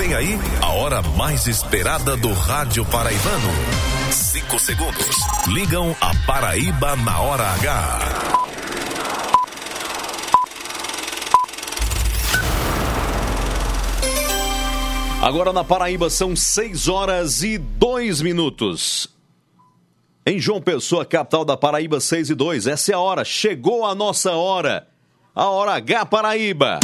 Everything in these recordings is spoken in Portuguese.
Vem aí a hora mais esperada do rádio paraibano. 5 segundos. Ligam a Paraíba na hora H. Agora na Paraíba são 6h02. Em João Pessoa, capital da Paraíba, 6h02. Essa é a hora. Chegou a nossa hora. A hora H Paraíba.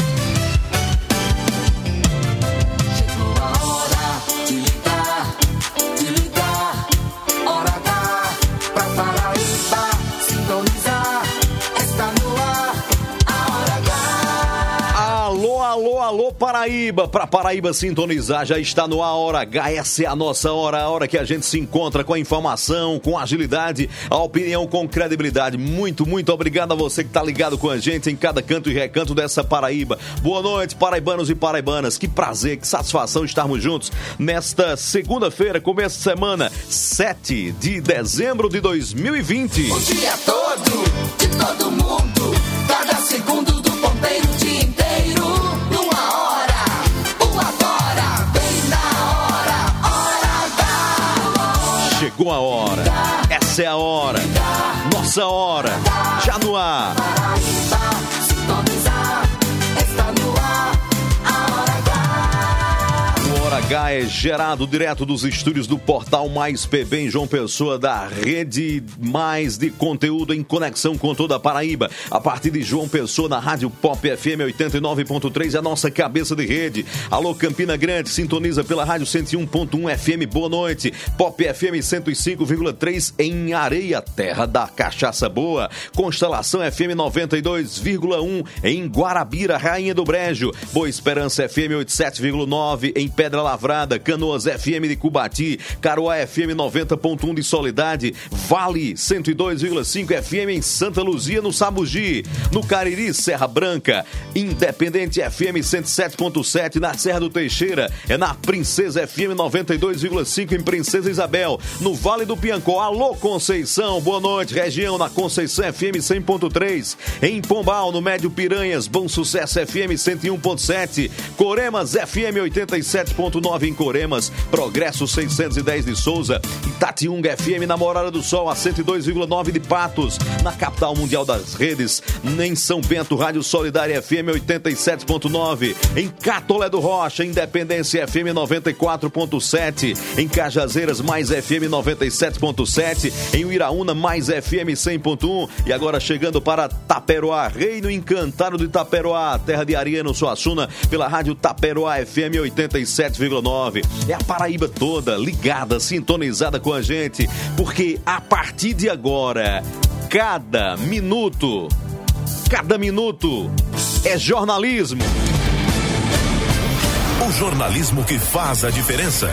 Alô, Paraíba, para Paraíba sintonizar, já está no ar a Hora H, essa é a nossa hora, a hora que a gente se encontra com a informação, com agilidade, a opinião com credibilidade. Muito obrigado a você que está ligado com a gente em cada canto e recanto dessa Paraíba. Boa noite, paraibanos e paraibanas, que prazer, que satisfação estarmos juntos nesta segunda-feira, começo de semana, 7 de dezembro de 2020. O dia todo, de todo mundo, cada segundo do ponteiro, o dia inteiro. Chegou a hora, essa é a hora, nossa hora, já no ar. O Hora H é gerado direto dos estúdios do Portal Mais PB em João Pessoa, da Rede Mais de Conteúdo em conexão com toda a Paraíba. A partir de João Pessoa, na Rádio Pop FM 89.3, a nossa cabeça de rede. Alô, Campina Grande, sintoniza pela Rádio 101.1 FM, boa noite. Pop FM 105,3 em Areia, terra da cachaça boa. Constelação FM 92,1 em Guarabira, Rainha do Brejo. Boa Esperança FM 87,9 em Pedra Lavrada, Canoas FM de Cubati, Caruá FM 90.1 de Soledade, Vale 102,5 FM em Santa Luzia, no Sabugi, no Cariri, Serra Branca, Independente FM 107.7 na Serra do Teixeira, é na Princesa FM 92,5 em Princesa Isabel, no Vale do Piancó. Alô, Conceição, boa noite, região, na Conceição FM 100.3, em Pombal, no Médio Piranhas, Bom Sucesso FM 101.7, Coremas FM 87.9 em Coremas, Progresso 610 de Souza, Itatiunga FM na Morada do Sol, a 102,9 de Patos, na capital mundial das redes, em São Bento, Rádio Solidária FM 87.9, em Catolé do Rocha, Independência FM 94.7, em Cajazeiras, Mais FM 97.7, em Uiraúna, Mais FM 100.1, e agora chegando para Taperoá, Reino Encantado de Taperoá, terra de Ariano Suassuna, pela Rádio Taperoá FM 87,9. É a Paraíba toda ligada, sintonizada com a gente, porque a partir de agora, cada minuto é jornalismo. O jornalismo que faz a diferença.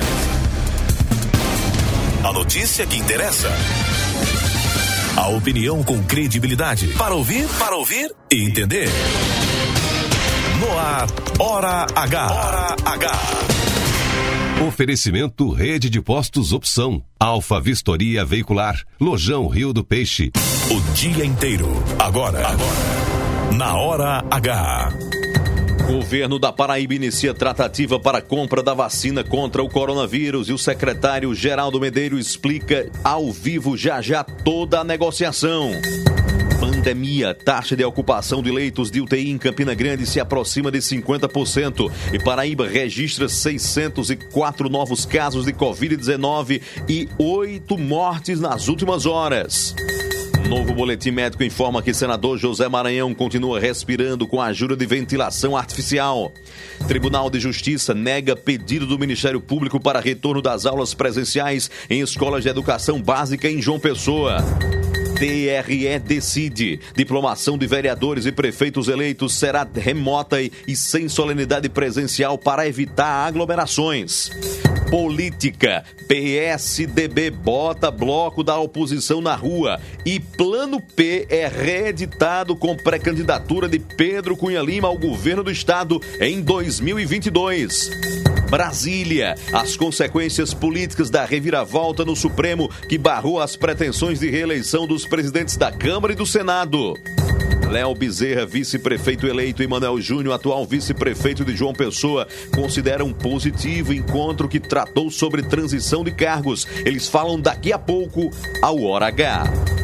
A notícia que interessa. A opinião com credibilidade. Para ouvir e entender. No ar, Hora H. Hora H. Oferecimento Rede de Postos Opção, Alfa Vistoria Veicular, Lojão Rio do Peixe. O dia inteiro, agora. Na Hora H. Governo da Paraíba inicia tratativa para a compra da vacina contra o coronavírus e o secretário Geraldo Medeiros explica ao vivo já toda a negociação. Pandemia, taxa de ocupação de leitos de UTI em Campina Grande se aproxima de 50% e Paraíba registra 604 novos casos de Covid-19 e 8 mortes nas últimas horas. Novo boletim médico informa que senador José Maranhão continua respirando com a ajuda de ventilação artificial. Tribunal de Justiça nega pedido do Ministério Público para retorno das aulas presenciais em escolas de educação básica em João Pessoa. TRE decide. Diplomação de vereadores e prefeitos eleitos será remota e sem solenidade presencial para evitar aglomerações. Política. PSDB bota bloco da oposição na rua e Plano P é reeditado com pré-candidatura de Pedro Cunha Lima ao governo do estado em 2022. Brasília. As consequências políticas da reviravolta no Supremo que barrou as pretensões de reeleição dos presidentes da Câmara e do Senado. Léo Bezerra, vice-prefeito eleito, e Manuel Júnior, atual vice-prefeito de João Pessoa, consideram positivo o encontro que tratou sobre transição de cargos. Eles falam daqui a pouco ao Hora H.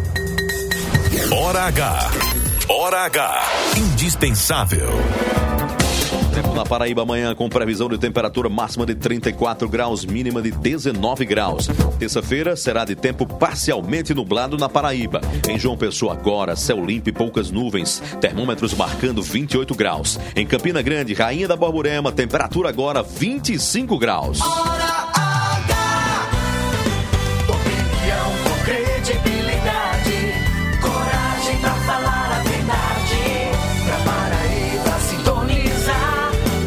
Hora H. Hora H. Indispensável. Tempo na Paraíba amanhã com previsão de temperatura máxima de 34 graus, mínima de 19 graus. Terça-feira será de tempo parcialmente nublado na Paraíba. Em João Pessoa agora, céu limpo e poucas nuvens. Termômetros marcando 28 graus. Em Campina Grande, Rainha da Borborema, temperatura agora 25 graus. Hora H. Opinião com credibilidade. Coragem pra falar a verdade. Pra Paraíba sintonizar.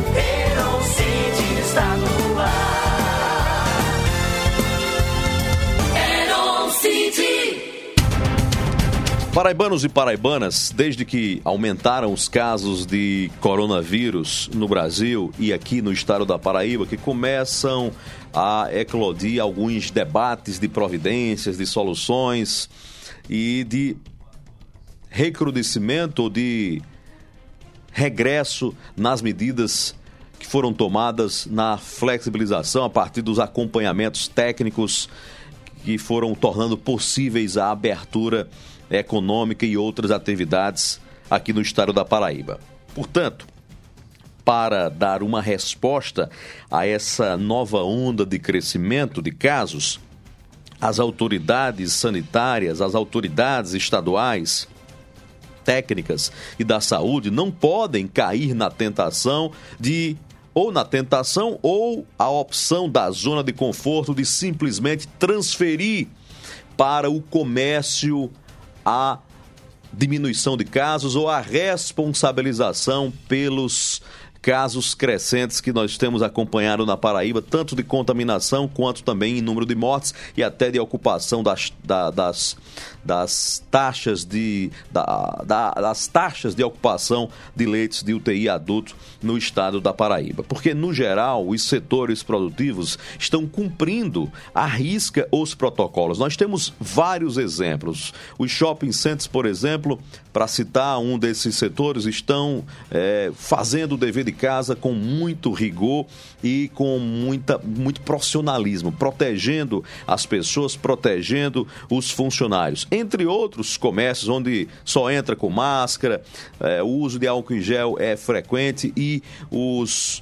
Está no ar. Paraibanos e paraibanas, desde que aumentaram os casos de coronavírus no Brasil e aqui no estado da Paraíba, que começam a eclodir alguns debates de providências, de soluções e de recrudescimento ou de regresso nas medidas que foram tomadas na flexibilização a partir dos acompanhamentos técnicos que foram tornando possíveis a abertura econômica e outras atividades aqui no estado da Paraíba. Portanto, para dar uma resposta a essa nova onda de crescimento de casos, as autoridades sanitárias, as autoridades estaduais, técnicas e da saúde não podem cair na tentação ou a opção da zona de conforto de simplesmente transferir para o comércio a diminuição de casos ou a responsabilização pelos casos crescentes que nós temos acompanhado na Paraíba, tanto de contaminação quanto também em número de mortes e até de ocupação das taxas das taxas de ocupação de leitos de UTI adulto no estado da Paraíba. Porque, no geral, os setores produtivos estão cumprindo à risca os protocolos. Nós temos vários exemplos. Os shopping centers, por exemplo, para citar um desses setores, estão fazendo o dever de casa com muito rigor e com muito profissionalismo, protegendo as pessoas, protegendo os funcionários. Entre outros comércios onde só entra com máscara, o uso de álcool em gel é frequente e os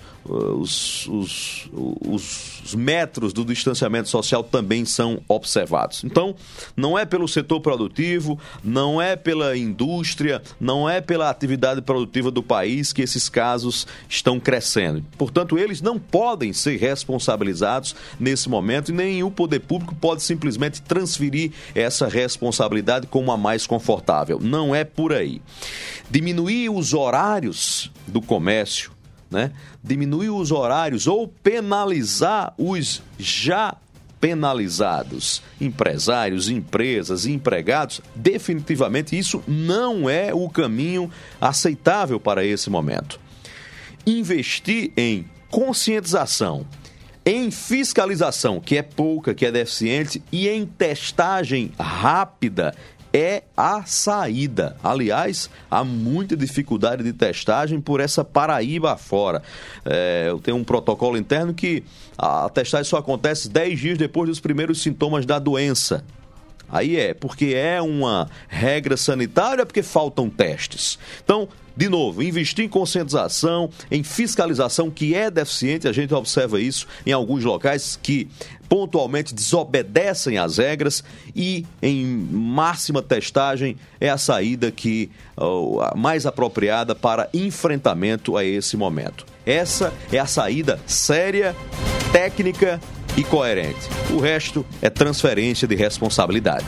metros do distanciamento social também são observados. Então, não é pelo setor produtivo, não é pela indústria, não é pela atividade produtiva do país que esses casos estão crescendo. Portanto, eles não podem ser responsabilizados nesse momento e nem o poder público pode simplesmente transferir essa responsabilidade como a mais confortável. Não é por aí. Diminuir os horários do comércio, diminuir os horários ou penalizar os já penalizados, empresários, empresas, empregados, definitivamente isso não é o caminho aceitável para esse momento. Investir em conscientização, em fiscalização, que é pouca, que é deficiente, e em testagem rápida é a saída. Aliás, há muita dificuldade de testagem por essa Paraíba afora. Eu tenho um protocolo interno que a testagem só acontece 10 dias depois dos primeiros sintomas da doença. Aí porque é uma regra sanitária, porque faltam testes. Então, de novo, investir em conscientização, em fiscalização, que é deficiente, a gente observa isso em alguns locais que pontualmente desobedecem às regras, e em máxima testagem é a saída a mais apropriada para enfrentamento a esse momento. Essa é a saída séria, técnica e coerente. O resto é transferência de responsabilidade.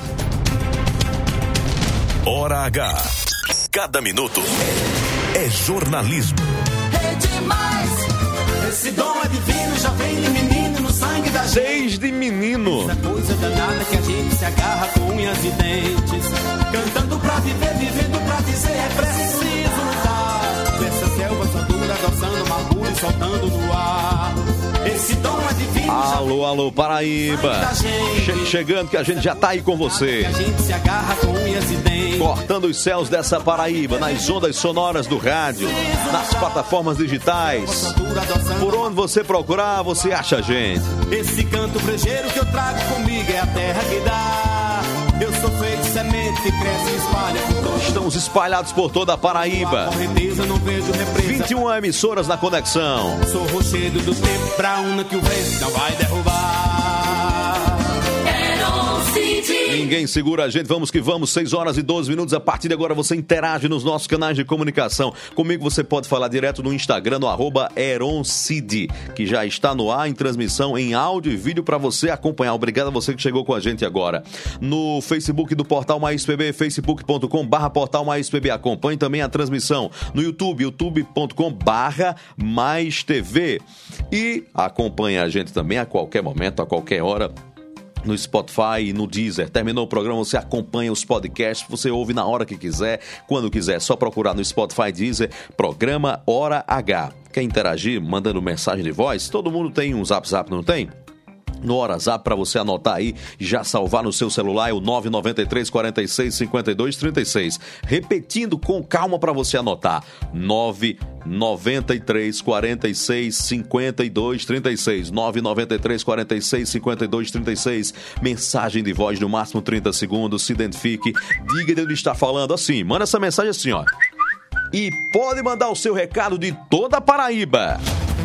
Hora H. Cada minuto é jornalismo. É demais. Esse dom é divino, já vem de menino no sangue da gente. Desde menino. Essa coisa danada que a gente se agarra com unhas e dentes. Cantando pra viver, vivendo pra dizer, é preciso lutar. Dessa selva só dura, adoçando amargura e soltando no ar. Esse dom é divino. A Alô, alô, Paraíba. Chegando que a gente já tá aí com você. A gente se agarra com unhas e dentes. Cortando os céus dessa Paraíba, nas ondas sonoras do rádio, nas plataformas digitais. Por onde você procurar, você acha a gente. Esse canto brejeiro que eu trago comigo é a terra que dá. Eu sou feito de semente que cresce e espalha por todo. Estamos espalhados por toda a Paraíba. Correnteza, não vejo represa. 21 emissoras na conexão. Sou rochedo do tempo pra uma que o vento não vai derrubar. Ninguém segura a gente, vamos que vamos, 6h12. A partir de agora você interage nos nossos canais de comunicação. Comigo você pode falar direto no Instagram, no @EronCid, que já está no ar, em transmissão, em áudio e vídeo para você acompanhar. Obrigado a você que chegou com a gente agora. No Facebook do Portal Mais PB, facebook.com/Portal Mais PB. Acompanhe também a transmissão no YouTube, youtube.com/Mais TV. E acompanhe a gente também a qualquer momento, a qualquer hora, no Spotify e no Deezer. Terminou o programa, você acompanha os podcasts, você ouve na hora que quiser, quando quiser. Só procurar no Spotify, Deezer, programa Hora H. Quer interagir mandando mensagem de voz? Todo mundo tem um Zap, não tem? No WhatsApp, para você anotar aí e já salvar no seu celular, é o 993 46 52 36. Repetindo com calma para você anotar, 993 46 52 36. 993 46 52 36. Mensagem de voz no máximo 30 segundos. Se identifique, diga de onde está falando. Assim, manda essa mensagem assim, ó. E pode mandar o seu recado de toda a Paraíba.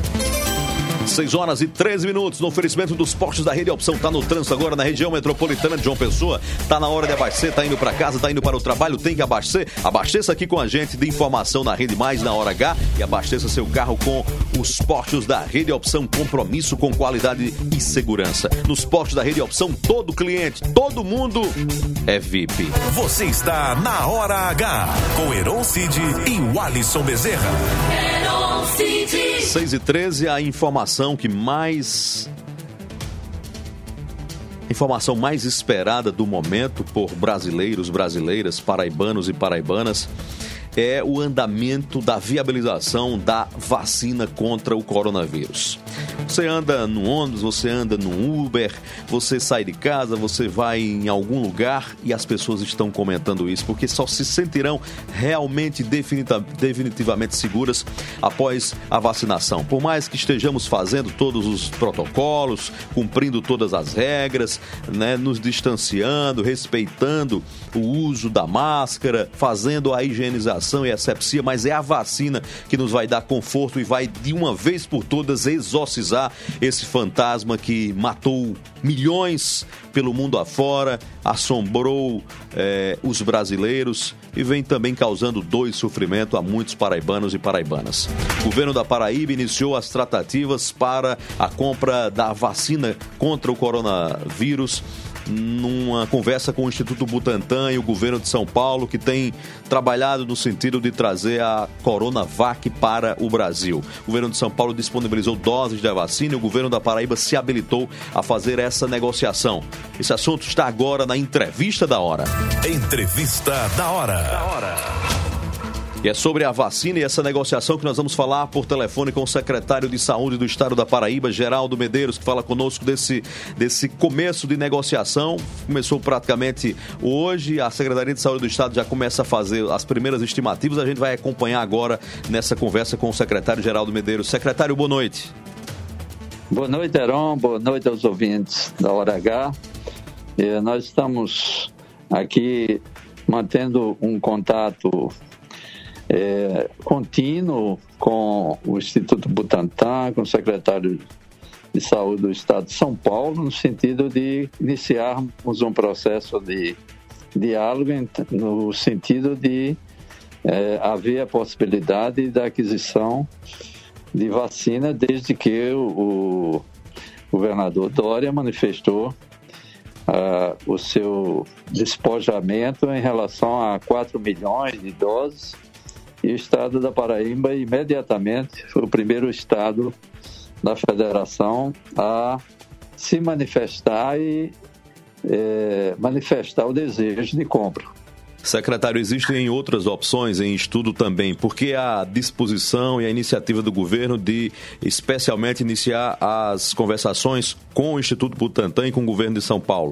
6h13, no oferecimento dos postos da Rede Opção. Tá no trânsito agora na região metropolitana de João Pessoa. Tá na hora de abastecer, tá indo para casa, tá indo para o trabalho, tem que abastecer. Abasteça aqui com a gente de informação na Rede Mais, na Hora H, e abasteça seu carro com os postos da Rede Opção. Compromisso com qualidade e segurança. Nos postos da Rede Opção, todo cliente, todo mundo é VIP. Você está na Hora H com Heron Cid e o Alisson Bezerra. 6h13, a informação mais esperada do momento por brasileiros, brasileiras, paraibanos e paraibanas é o andamento da viabilização da vacina contra o coronavírus. Você anda no ônibus, você anda no Uber, você sai de casa, você vai em algum lugar e as pessoas estão comentando isso, porque só se sentirão realmente definitivamente seguras após a vacinação. Por mais que estejamos fazendo todos os protocolos, cumprindo todas as regras, né, nos distanciando, respeitando o uso da máscara, fazendo a higienização e asepsia, mas é a vacina que nos vai dar conforto e vai de uma vez por todas exorcizar esse fantasma que matou milhões pelo mundo afora, assombrou os brasileiros e vem também causando dor e sofrimento a muitos paraibanos e paraibanas. O governo da Paraíba iniciou as tratativas para a compra da vacina contra o coronavírus, numa conversa com o Instituto Butantan e o governo de São Paulo, que tem trabalhado no sentido de trazer a Coronavac para o Brasil. O governo de São Paulo disponibilizou doses da vacina e o governo da Paraíba se habilitou a fazer essa negociação. Esse assunto está agora na Entrevista da Hora. Entrevista da Hora. E é sobre a vacina e essa negociação que nós vamos falar por telefone com o secretário de Saúde do Estado da Paraíba, Geraldo Medeiros, que fala conosco desse começo de negociação. Começou praticamente hoje, a Secretaria de Saúde do Estado já começa a fazer as primeiras estimativas. A gente vai acompanhar agora nessa conversa com o secretário Geraldo Medeiros. Secretário, boa noite. Boa noite, Heron. Boa noite aos ouvintes da Hora H. Nós estamos aqui mantendo um contato contínuo com o Instituto Butantan, com o secretário de Saúde do Estado de São Paulo, no sentido de iniciarmos um processo de diálogo, no sentido de haver a possibilidade da aquisição de vacina, desde que o governador Dória manifestou o seu despojamento em relação a 4 milhões de doses. E o estado da Paraíba imediatamente foi o primeiro estado da federação a se manifestar e manifestar o desejo de compra. Secretário, existem outras opções em estudo também, porque a disposição e a iniciativa do governo de especialmente iniciar as conversações com o Instituto Butantan e com o governo de São Paulo?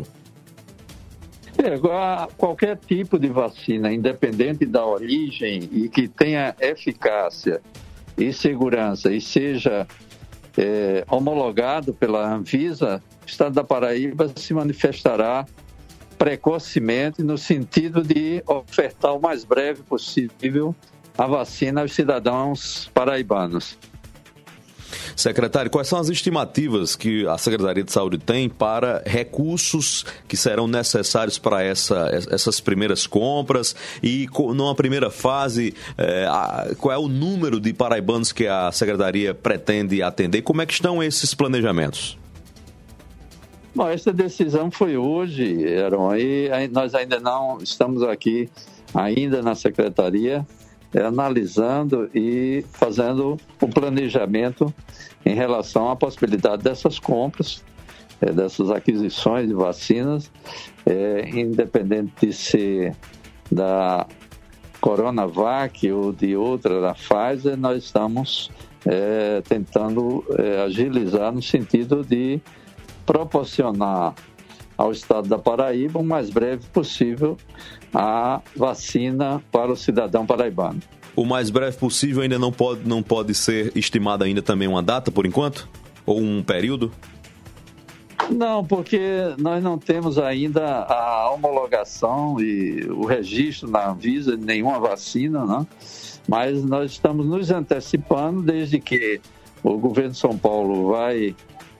Qualquer tipo de vacina, independente da origem e que tenha eficácia e segurança e seja homologado pela Anvisa, o Estado da Paraíba se manifestará precocemente no sentido de ofertar o mais breve possível a vacina aos cidadãos paraibanos. Secretário, quais são as estimativas que a Secretaria de Saúde tem para recursos que serão necessários para essas primeiras compras e, numa primeira fase, qual é o número de paraibanos que a Secretaria pretende atender? Como é que estão esses planejamentos? Bom, essa decisão foi hoje, Aaron, e nós ainda não estamos aqui, ainda na Secretaria, analisando e fazendo o planejamento em relação à possibilidade dessas compras, dessas aquisições de vacinas, independente de ser da Coronavac ou de outra da Pfizer, nós estamos tentando agilizar no sentido de proporcionar ao Estado da Paraíba o mais breve possível a vacina para o cidadão paraibano. O mais breve possível ainda não pode ser estimada ainda também uma data, por enquanto? Ou um período? Não, porque nós não temos ainda a homologação e o registro na Anvisa de nenhuma vacina, né? Mas nós estamos nos antecipando desde que o governo de São Paulo vai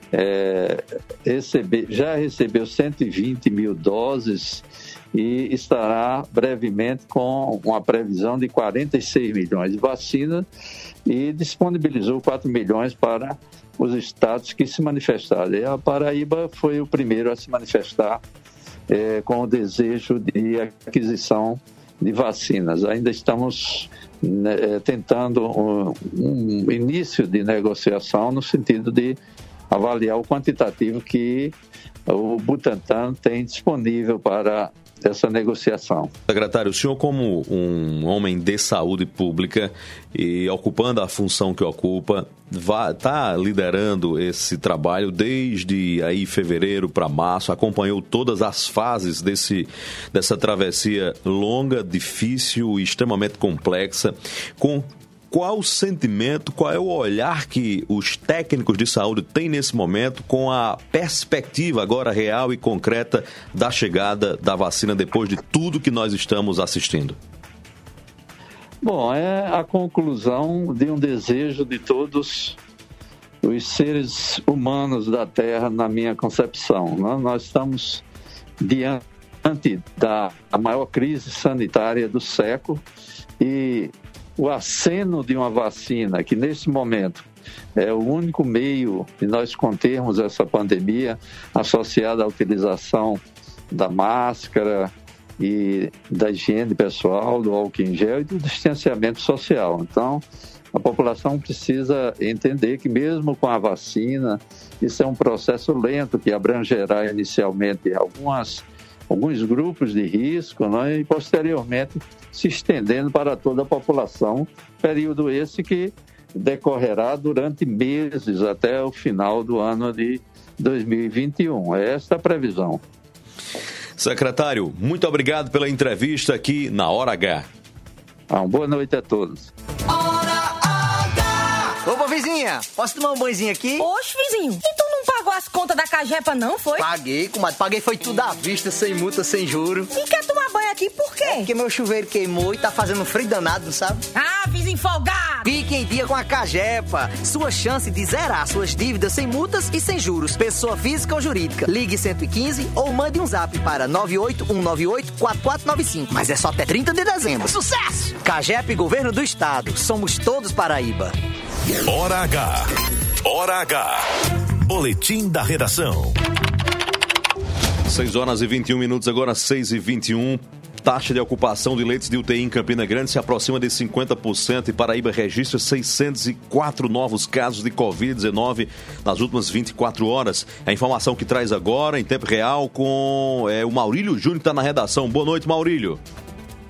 já recebeu 120 mil doses e estará brevemente com uma previsão de 46 milhões de vacinas e disponibilizou 4 milhões para os estados que se manifestaram. E a Paraíba foi o primeiro a se manifestar com o desejo de aquisição de vacinas. Ainda estamos tentando um início de negociação no sentido de avaliar o quantitativo que o Butantan tem disponível para essa negociação. Secretário, o senhor, como um homem de saúde pública e ocupando a função que ocupa, está liderando esse trabalho desde aí fevereiro para março, acompanhou todas as fases dessa travessia longa, difícil e extremamente complexa. Qual o sentimento, qual é o olhar que os técnicos de saúde têm nesse momento com a perspectiva agora real e concreta da chegada da vacina depois de tudo que nós estamos assistindo? Bom, é a conclusão de um desejo de todos os seres humanos da Terra, na minha concepção. Nós estamos diante da maior crise sanitária do século e o aceno de uma vacina, que nesse momento é o único meio de nós contermos essa pandemia, associada à utilização da máscara e da higiene pessoal, do álcool em gel e do distanciamento social. Então, a população precisa entender que mesmo com a vacina, isso é um processo lento que abrangerá inicialmente alguns grupos de risco, né, e posteriormente se estendendo para toda a população, período esse que decorrerá durante meses até o final do ano de 2021. É esta a previsão. Secretário, muito obrigado pela entrevista aqui na Hora H. Uma boa noite a todos. Opa, vizinha, posso tomar um banhozinho aqui? Oxe, vizinho, e tu não pagou as contas da Cagepa não, foi? Paguei, comadre, paguei foi tudo à vista, sem multa, sem juro. E quer tomar banho aqui por quê? Porque meu chuveiro queimou e tá fazendo frio danado, não sabe? Ah, vizinho folgado! Fique em dia com a Cagepa. Sua chance de zerar suas dívidas sem multas e sem juros. Pessoa física ou jurídica. Ligue 115 ou mande um zap para 98198-4495. Mas é só até 30 de dezembro. Sucesso! Cagepa e Governo do Estado. Somos todos Paraíba. Hora H. Hora H. Boletim da Redação. 6 horas e 21 minutos, agora 6h21. Taxa de ocupação de leitos de UTI em Campina Grande se aproxima de 50% e Paraíba registra 604 novos casos de Covid-19 nas últimas 24 horas. A informação que traz agora, em tempo real, com o Maurílio Júnior, que está na redação. Boa noite, Maurílio.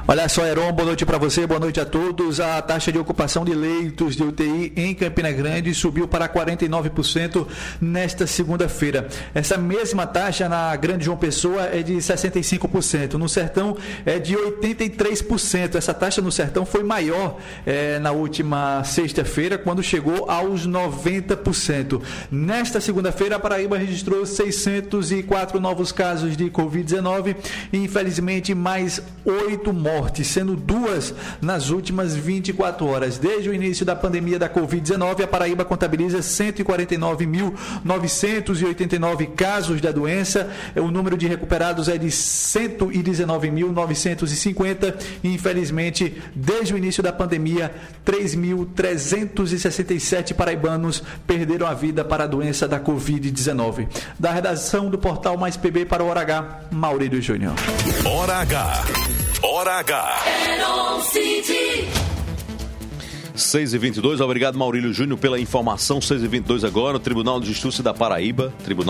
Olha só, Heron, boa noite para você, boa noite a todos. A taxa de ocupação de leitos de UTI em Campina Grande subiu para 49% nesta segunda-feira. Essa mesma taxa na Grande João Pessoa é de 65%. No Sertão é de 83%. Essa taxa no Sertão foi maior na última sexta-feira, quando chegou aos 90%. Nesta segunda-feira, a Paraíba registrou 604 novos casos de Covid-19 e, infelizmente, mais 8 mortes, sendo 2 nas últimas 24 horas. Desde o início da pandemia da Covid-19, a Paraíba contabiliza 149.989 casos da doença. O número de recuperados é de 119.950 e, infelizmente, desde o início da pandemia, 3.367 paraibanos perderam a vida para a doença da Covid-19. Da redação do Portal Mais PB para o Hora H, Maurílio Júnior. Hora H. Hora H. 6h22, obrigado Maurílio Júnior pela informação. 6h22 agora, o Tribunal de Justiça da Paraíba,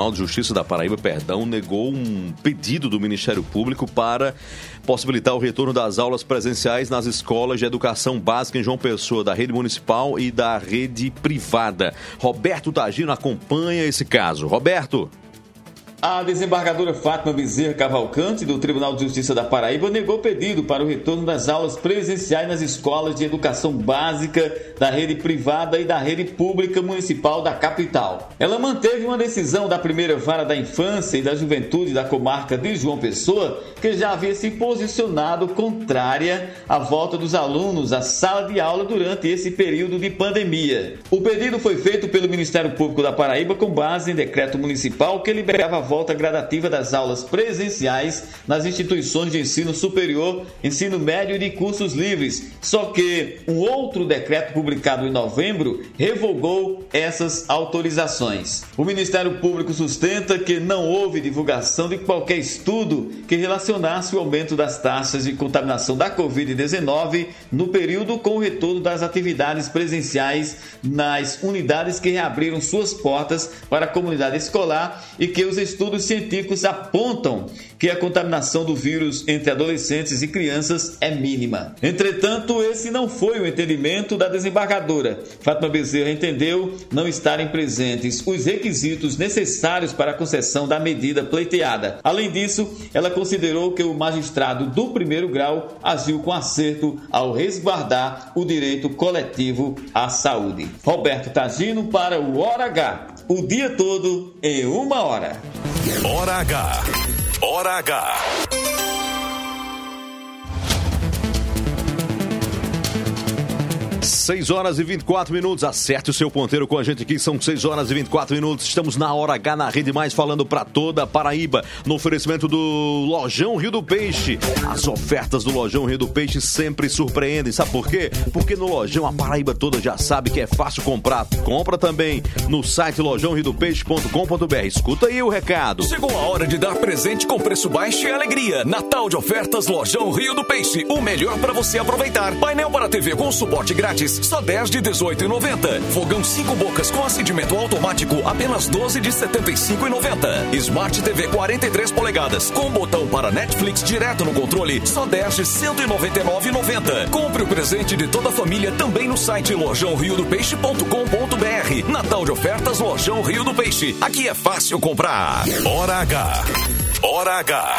negou um pedido do Ministério Público para possibilitar o retorno das aulas presenciais nas escolas de educação básica em João Pessoa, da rede municipal e da rede privada. Roberto Tagino acompanha esse caso. Roberto. A desembargadora Fátima Bezerra Cavalcante, do Tribunal de Justiça da Paraíba, negou o pedido para o retorno das aulas presenciais nas escolas de educação básica da rede privada e da rede pública municipal da capital. Ela manteve uma decisão da primeira vara da infância e da juventude da comarca de João Pessoa, que já havia se posicionado contrária à volta dos alunos à sala de aula durante esse período de pandemia. O pedido foi feito pelo Ministério Público da Paraíba com base em decreto municipal que liberava a volta gradativa das aulas presenciais nas instituições de ensino superior, ensino médio e de cursos livres. Só que um outro decreto publicado em novembro revogou essas autorizações. O Ministério Público sustenta que não houve divulgação de qualquer estudo que relacionasse o aumento das taxas de contaminação da Covid-19 no período com o retorno das atividades presenciais nas unidades que reabriram suas portas para a comunidade escolar e que os estudos científicos apontam que a contaminação do vírus entre adolescentes e crianças é mínima. Entretanto, esse não foi o entendimento da desembargadora. Fátima Bezerra entendeu não estarem presentes os requisitos necessários para a concessão da medida pleiteada. Além disso, ela considerou que o magistrado do primeiro grau agiu com acerto ao resguardar o direito coletivo à saúde. Roberto Tagino para o Hora H. O dia todo em 1 hora. Hora H. Hora H. 6 horas e 24 minutos, acerte o seu ponteiro com a gente aqui, são 6 horas e 24 minutos, estamos na Hora H, na Rede Mais, falando para toda a Paraíba, no oferecimento do Lojão Rio do Peixe. As ofertas do Lojão Rio do Peixe sempre surpreendem, sabe por quê? Porque no Lojão a Paraíba toda já sabe que é fácil comprar, compra também no site lojãoriodopeixe.com.br. Escuta aí o recado. Chegou a hora de dar presente com preço baixo e alegria. Natal de ofertas Lojão Rio do Peixe, o melhor para você aproveitar. Painel para TV com suporte grátis, só 10 de R$18,90. Fogão 5 bocas com acendimento automático, apenas 12 de R$75,90. Smart TV 43 polegadas com botão para Netflix direto no controle, só 10 de R$199,90. Compre o presente de toda a família também no site lojãoriodopeixe.com.br. Natal de ofertas Lojão Rio do Peixe. Aqui é fácil comprar. Hora H. Hora H.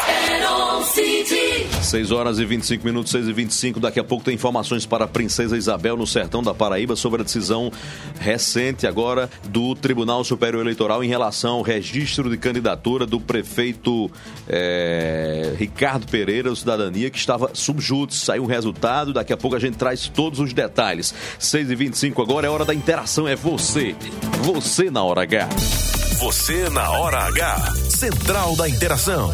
6 horas e 25 minutos, 6 e 25. Daqui a pouco tem informações para a Princesa Isabel, no sertão da Paraíba, sobre a decisão recente agora do Tribunal Superior Eleitoral em relação ao registro de candidatura do prefeito Ricardo Pereira, do Cidadania, que estava subjúdice. Saiu o resultado, daqui a pouco a gente traz todos os detalhes. 6 e 25 agora é hora da interação, é você na Hora H. Você na Hora H. Central da Interação.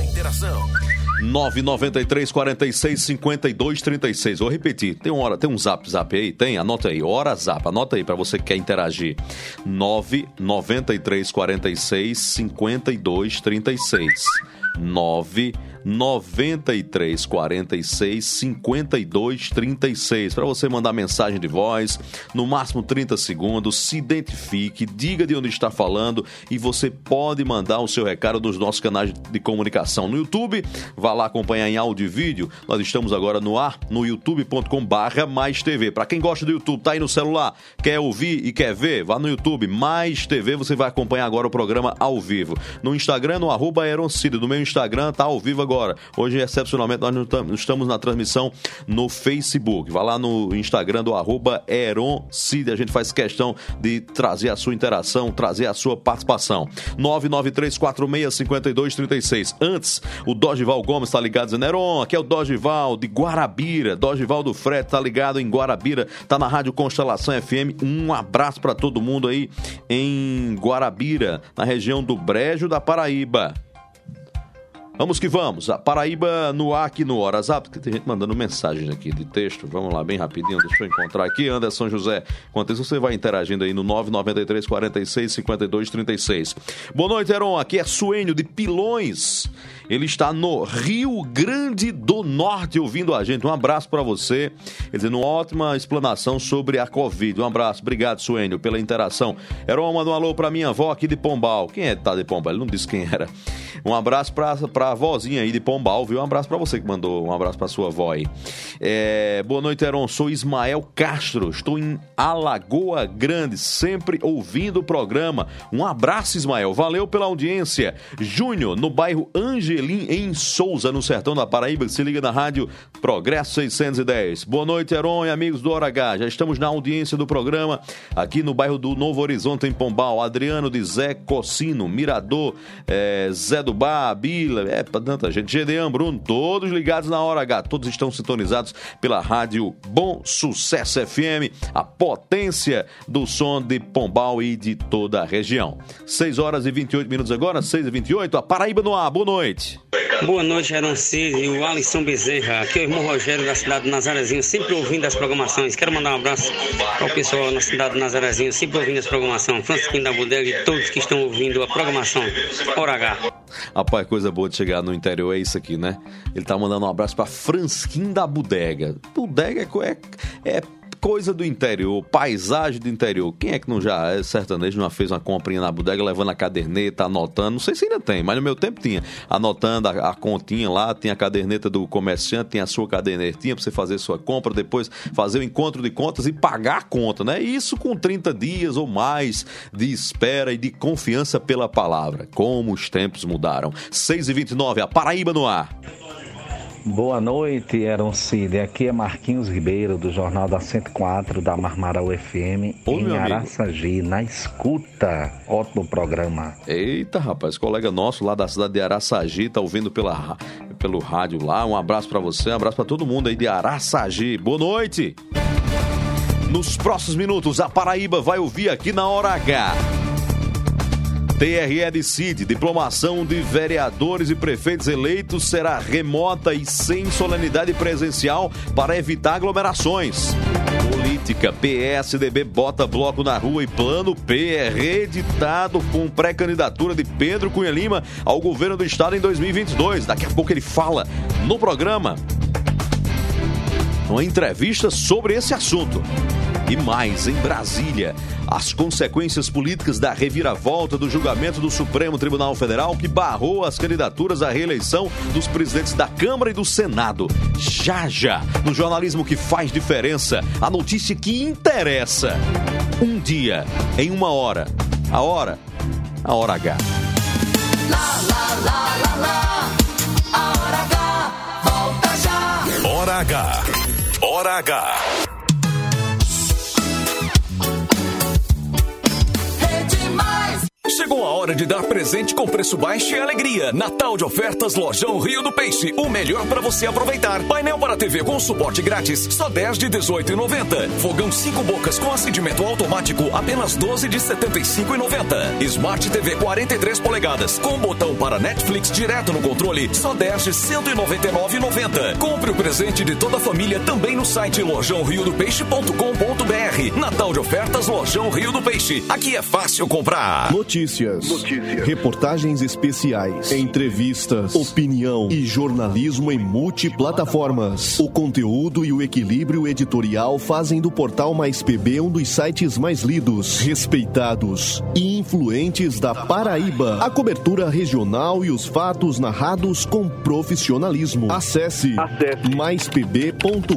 993 46 52 36. Vou repetir. Tem um zap aí? Tem? Anota aí. Hora Zap. Anota aí para você que quer interagir. 993 46 52 36. 993 93 46 52 36. Para você mandar mensagem de voz, no máximo 30 segundos, se identifique, diga de onde está falando e você pode mandar o seu recado nos nossos canais de comunicação. No YouTube, vá lá acompanhar em áudio e vídeo. Nós estamos agora no ar, no youtube.com/maistv. Para quem gosta do YouTube, tá aí no celular, quer ouvir e quer ver, vá no YouTube, Mais TV, você vai acompanhar agora o programa ao vivo. No Instagram, no @Eroncide, no meu Instagram, tá ao vivo agora. Hoje, excepcionalmente, nós não estamos na transmissão no Facebook. Vá lá no Instagram do @Eroncide, a gente faz questão de trazer a sua interação, trazer a sua participação. 993465236. Antes, o Dorival Gomes tá ligado dizendo: Heron, aqui é o Dorival de Guarabira, Dorival do Frete, tá ligado em Guarabira, tá na Rádio Constelação FM. Um abraço para todo mundo aí em Guarabira, na região do Brejo da Paraíba. Vamos que vamos, a Paraíba no ar aqui no WhatsApp, porque tem gente mandando mensagens aqui de texto. Vamos lá, bem rapidinho, deixa eu encontrar aqui. Anderson José, enquanto isso você vai interagindo aí no 993 46 52 36. Boa noite, Heron, aqui é Suênio de Pilões. Ele está no Rio Grande do Norte ouvindo a gente. Um abraço para você. Quer dizer, uma ótima explanação sobre a Covid. Um abraço. Obrigado, Suênio, pela interação. Heron, manda um alô para minha avó aqui de Pombal. Quem é que tá de Pombal? Ele não disse quem era. Um abraço para a vozinha aí de Pombal, viu? Um abraço para você que mandou. Um abraço para sua avó aí. Boa noite, Heron. Sou Ismael Castro. Estou em Alagoa Grande, sempre ouvindo o programa. Um abraço, Ismael. Valeu pela audiência. Júnior, no bairro Angelim, em Souza, no sertão da Paraíba, que se liga na rádio Progresso 610. Boa noite, Heron e amigos do Hora H. Já estamos na audiência do programa aqui no bairro do Novo Horizonte, em Pombal. Adriano de Zé Cocino, Mirador, Zé do Bar, Bila, pra tanta gente. Gedeão, Bruno, todos ligados na Hora H. Todos estão sintonizados pela rádio Bom Sucesso FM, a potência do som de Pombal e de toda a região. 6h28 agora, 6h28. A Paraíba no ar. Boa noite. Boa noite, Eroncide e o Alisson Bezerra. Aqui é o irmão Rogério da cidade de Nazarezinho, sempre ouvindo as programações. Quero mandar um abraço ao pessoal na cidade de Nazarezinho, sempre ouvindo as programações. Francisquinho da Bodega e todos que estão ouvindo a programação Hora H. Rapaz, coisa boa de chegar no interior é isso aqui, né? Ele tá mandando um abraço pra Francisquinho da Bodega. Bodega é coisa do interior, paisagem do interior. Quem é que não já é sertanejo, não fez uma comprinha na bodega, levando a caderneta, anotando, não sei se ainda tem, mas no meu tempo tinha, anotando a continha lá, tinha a caderneta do comerciante, tinha a sua cadernetinha para você fazer sua compra, depois fazer o encontro de contas e pagar a conta, né? Isso com 30 dias ou mais de espera e de confiança pela palavra. Como os tempos mudaram. 6h29, a Paraíba no ar. Boa noite, Eroncide. Aqui é Marquinhos Ribeiro, do Jornal da 104, da Marmarau FM, em Araçagi, na escuta. Ótimo programa. Eita, rapaz, colega nosso lá da cidade de Araçagi, tá ouvindo pelo rádio lá. Um abraço pra você, um abraço pra todo mundo aí de Araçagi. Boa noite! Nos próximos minutos, a Paraíba vai ouvir aqui na Hora H. TRE decide, diplomação de vereadores e prefeitos eleitos será remota e sem solenidade presencial para evitar aglomerações. Política, PSDB bota bloco na rua e plano P é reeditado com pré-candidatura de Pedro Cunha Lima ao governo do estado em 2022. Daqui a pouco ele fala no programa, uma entrevista sobre esse assunto. E mais, em Brasília, as consequências políticas da reviravolta do julgamento do Supremo Tribunal Federal que barrou as candidaturas à reeleição dos presidentes da Câmara e do Senado. Já, no jornalismo que faz diferença, a notícia que interessa. Um dia, em uma hora. A Hora H. A Hora H, volta já. Hora H. Hora H. Chegou a hora de dar presente com preço baixo e alegria. Natal de ofertas Lojão Rio do Peixe. O melhor para você aproveitar. Painel para TV com suporte grátis, só 10 de R$18,90. Fogão 5 bocas com acendimento automático, apenas 12 de R$75,90. Smart TV 43 polegadas com botão para Netflix direto no controle, só 10 de R$199,90. Compre o presente de toda a família também no site lojãoriodopeixe.com.br. Natal de ofertas Lojão Rio do Peixe. Aqui é fácil comprar. Notícias. notícias, reportagens especiais, entrevistas, opinião e jornalismo em multiplataformas. O conteúdo e o equilíbrio editorial fazem do Portal Mais PB um dos sites mais lidos, respeitados e influentes da Paraíba. A cobertura regional e os fatos narrados com profissionalismo. Acesse maispb.com.br.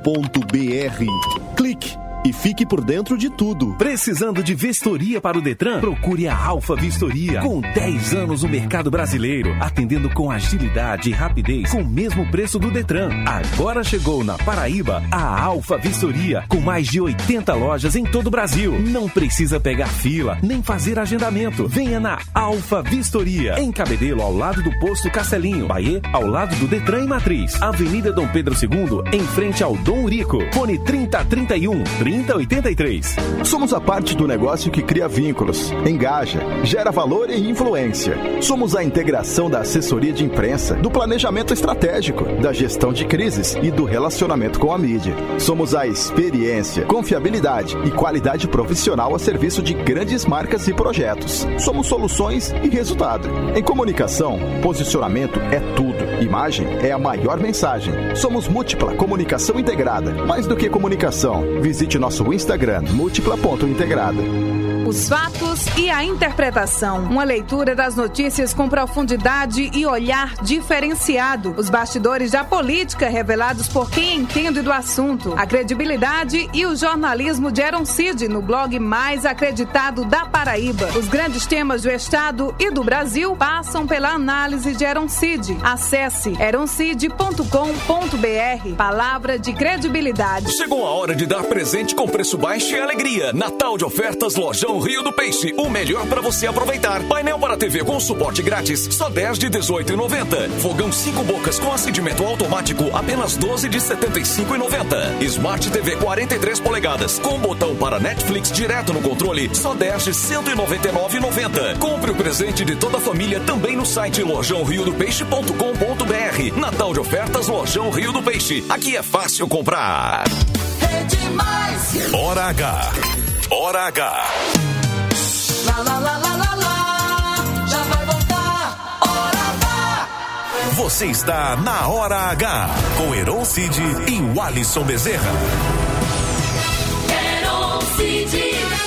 Clique e fique por dentro de tudo. Precisando de vistoria para o Detran? Procure a Alfa Vistoria. Com 10 anos no mercado brasileiro, atendendo com agilidade e rapidez, com o mesmo preço do Detran. Agora chegou na Paraíba a Alfa Vistoria, com mais de 80 lojas em todo o Brasil. Não precisa pegar fila, nem fazer agendamento. Venha na Alfa Vistoria, em Cabedelo, ao lado do posto Castelinho. Bahia, ao lado do Detran e Matriz. Avenida Dom Pedro II, em frente ao Dom Urico. Fone 3031 3083. Somos a parte do negócio que cria vínculos, engaja, gera valor e influência. Somos a integração da assessoria de imprensa, do planejamento estratégico, da gestão de crises e do relacionamento com a mídia. Somos a experiência, confiabilidade e qualidade profissional a serviço de grandes marcas e projetos. Somos soluções e resultado. Em comunicação, posicionamento é tudo. Imagem é a maior mensagem. Somos Múltipla Comunicação Integrada. Mais do que comunicação, visite nosso Instagram, múltipla.integrada. Os fatos e a interpretação. Uma leitura das notícias com profundidade e olhar diferenciado. Os bastidores da política revelados por quem entende do assunto. A credibilidade e o jornalismo de Eron Cid no blog mais acreditado da Paraíba. Os grandes temas do Estado e do Brasil passam pela análise de Eron Cid. Acesse eroncid.com.br. Palavra de credibilidade. Chegou a hora de dar presente com preço baixo e alegria. Natal de ofertas Lojão Rio do Peixe, o melhor para você aproveitar. Painel para TV com suporte grátis, só 10 de R$18,90. Fogão 5 bocas com acendimento automático, apenas 12 de R$75,90. Smart TV 43 polegadas, com botão para Netflix direto no controle, só 10 de R$199,90. Compre o presente de toda a família também no site lojãoriodopeixe.com.br. Natal de ofertas Lojão Rio do Peixe. Aqui é fácil comprar. É demais. Hora H. Hora H. Lá, lá, lá, lá, lá, lá. Já vai voltar. Hora H. Você está na Hora H com Eron Cid e o Alisson Bezerra. Eron Cid.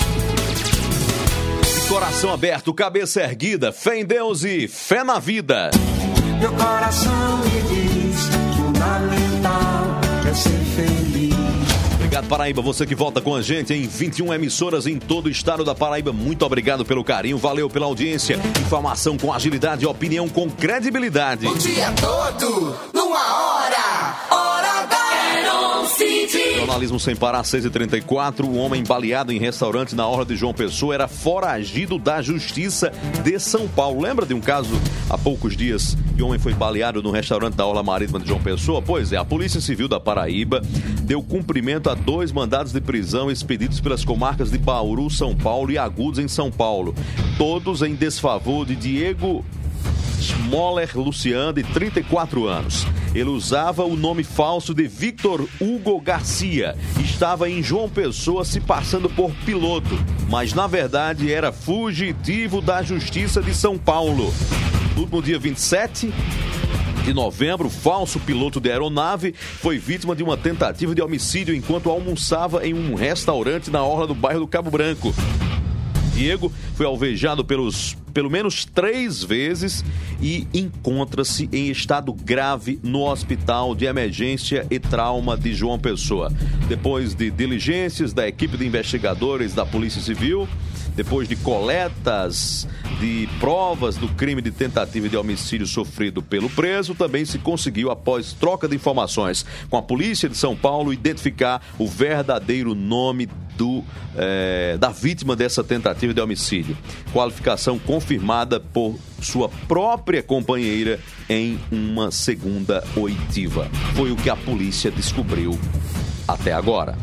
Coração aberto, cabeça erguida, fé em Deus e fé na vida. Meu coração me diz, fundamental é ser feliz. Obrigado, Paraíba, você que volta com a gente em 21 emissoras em todo o estado da Paraíba. Muito obrigado pelo carinho, valeu pela audiência. Informação com agilidade e opinião com credibilidade. O dia todo, numa hora, Hora H. Eron Cid. Jornalismo sem parar, 6h34. O homem baleado em restaurante na Orla de João Pessoa era foragido da Justiça de São Paulo. Lembra de um caso há poucos dias que o homem foi baleado no restaurante da Orla Marítima de João Pessoa? Pois é, a Polícia Civil da Paraíba deu cumprimento a 2 mandados de prisão expedidos pelas comarcas de Bauru, São Paulo e Agudos em São Paulo. Todos em desfavor de Diego Smoller Luciano, de 34 anos. Ele usava o nome falso de Victor Hugo Garcia. Estava em João Pessoa se passando por piloto, mas na verdade era fugitivo da Justiça de São Paulo. No último dia 27 de novembro, o falso piloto de aeronave foi vítima de uma tentativa de homicídio enquanto almoçava em um restaurante na orla do bairro do Cabo Branco. Diego foi alvejado pelo menos 3 vezes e encontra-se em estado grave no Hospital de Emergência e Trauma de João Pessoa. Depois de diligências da equipe de investigadores da Polícia Civil, depois de coletas de provas do crime de tentativa de homicídio sofrido pelo preso, também se conseguiu, após troca de informações com a Polícia de São Paulo, identificar o verdadeiro nome da vítima dessa tentativa de homicídio. Qualificação confirmada por sua própria companheira em uma segunda oitiva. Foi o que a polícia descobriu até agora.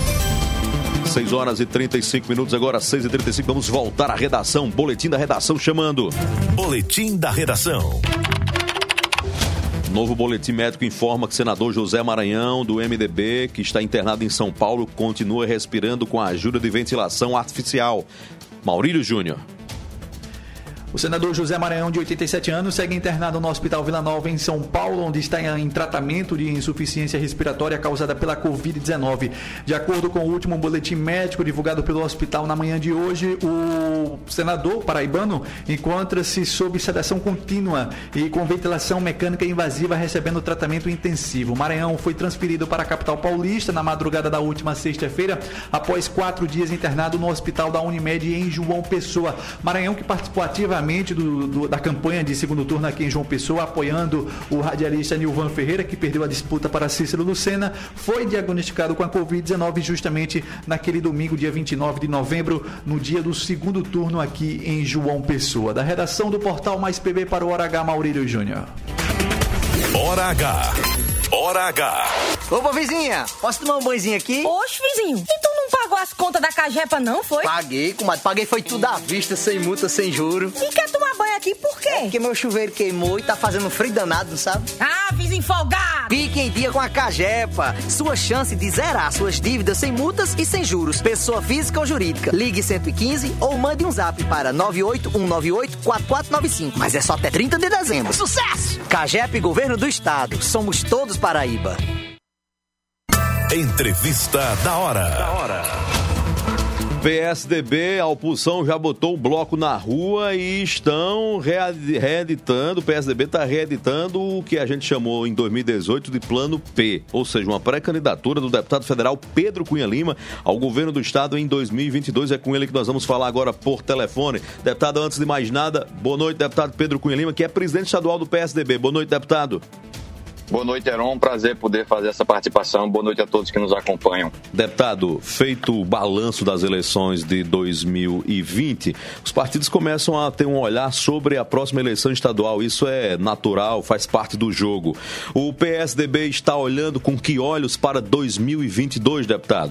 6h35, agora 6h35, vamos voltar à redação. Boletim da redação chamando. Boletim da redação. Novo boletim médico informa que o senador José Maranhão, do MDB, que está internado em São Paulo, continua respirando com a ajuda de ventilação artificial. Maurílio Júnior. O senador José Maranhão, de 87 anos, segue internado no Hospital Vila Nova, em São Paulo, onde está em tratamento de insuficiência respiratória causada pela Covid-19. De acordo com o último boletim médico divulgado pelo hospital na manhã de hoje, o senador paraibano encontra-se sob sedação contínua e com ventilação mecânica invasiva, recebendo tratamento intensivo. Maranhão foi transferido para a capital paulista na madrugada da última sexta-feira, após 4 dias internado no hospital da Unimed em João Pessoa. Maranhão, que participou ativamente da campanha de segundo turno aqui em João Pessoa, apoiando o radialista Nilvan Ferreira, que perdeu a disputa para Cícero Lucena, foi diagnosticado com a Covid-19 justamente naquele domingo, dia 29 de novembro, no dia do segundo turno aqui em João Pessoa. Da redação do Portal Mais PB para o Hora H, Maurílio Júnior. Hora H. Hora H. Opa, vizinha, posso tomar um banhozinho aqui? Oxe, vizinho, e tu não pagou as contas da Cagepa não, foi? Paguei, comadre, paguei foi tudo à vista, sem multa, sem juro. E quer tomar banho aqui por quê? Porque meu chuveiro queimou e tá fazendo frio danado, sabe? Ah, vizinho folgado! Fique em dia com a Cagepa. Sua chance de zerar suas dívidas sem multas e sem juros. Pessoa física ou jurídica. Ligue 115 ou mande um zap para 981984495. Mas é só até 30 de dezembro. Sucesso! Cagepa e Governo do Estado. Somos todos Paraíba. Entrevista da hora. PSDB, a oposição já botou o bloco na rua e estão reeditando, o PSDB está reeditando o que a gente chamou em 2018 de Plano P, ou seja, uma pré-candidatura do deputado federal Pedro Cunha Lima ao governo do estado em 2022. É com ele que nós vamos falar agora por telefone. Deputado, antes de mais nada, boa noite, deputado Pedro Cunha Lima, que é presidente estadual do PSDB. Boa noite, deputado. Boa noite, Heron. Um prazer poder fazer essa participação. Boa noite a todos que nos acompanham. Deputado, feito o balanço das eleições de 2020, os partidos começam a ter um olhar sobre a próxima eleição estadual. Isso é natural, faz parte do jogo. O PSDB está olhando com que olhos para 2022, deputado?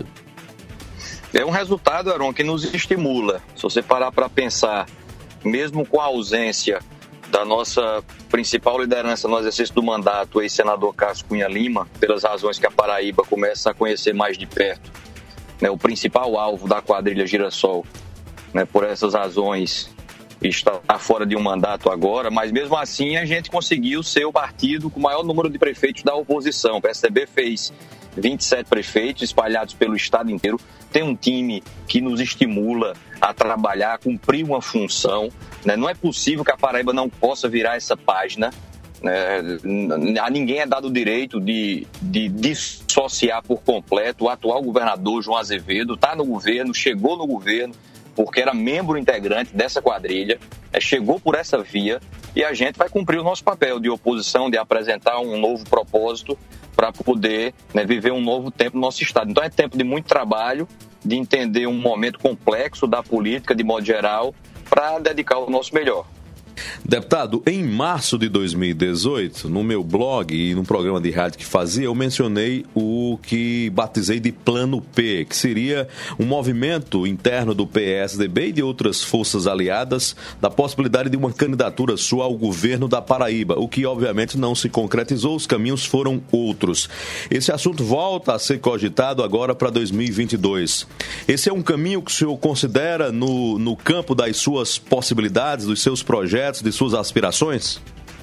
É um resultado, Heron, que nos estimula. Se você parar para pensar, mesmo com a ausência da nossa principal liderança no exercício do mandato, o ex-senador Cássio Cunha Lima, pelas razões que a Paraíba começa a conhecer mais de perto, né, o principal alvo da quadrilha Girassol, né, por essas razões, está fora de um mandato agora, mas mesmo assim a gente conseguiu ser o partido com o maior número de prefeitos da oposição. O PSDB fez 27 prefeitos espalhados pelo estado inteiro, tem um time que nos estimula a trabalhar, a cumprir uma função, né? Não é possível que a Paraíba não possa virar essa página, né? A ninguém é dado o direito de dissociar por completo. O atual governador João Azevedo está no governo, chegou no governo porque era membro integrante dessa quadrilha, chegou por essa via e a gente vai cumprir o nosso papel de oposição, de apresentar um novo propósito para poder, né, viver um novo tempo no nosso estado. Então é tempo de muito trabalho, de entender um momento complexo da política de modo geral, para dedicar o nosso melhor. Deputado, em março de 2018, no meu blog e no programa de rádio que fazia, eu mencionei o que batizei de Plano P, que seria um movimento interno do PSDB e de outras forças aliadas da possibilidade de uma candidatura sua ao governo da Paraíba, o que obviamente não se concretizou, os caminhos foram outros. Esse assunto volta a ser cogitado agora para 2022. Esse é um caminho que o senhor considera no campo das suas possibilidades, dos seus projetos, de suas aspirações?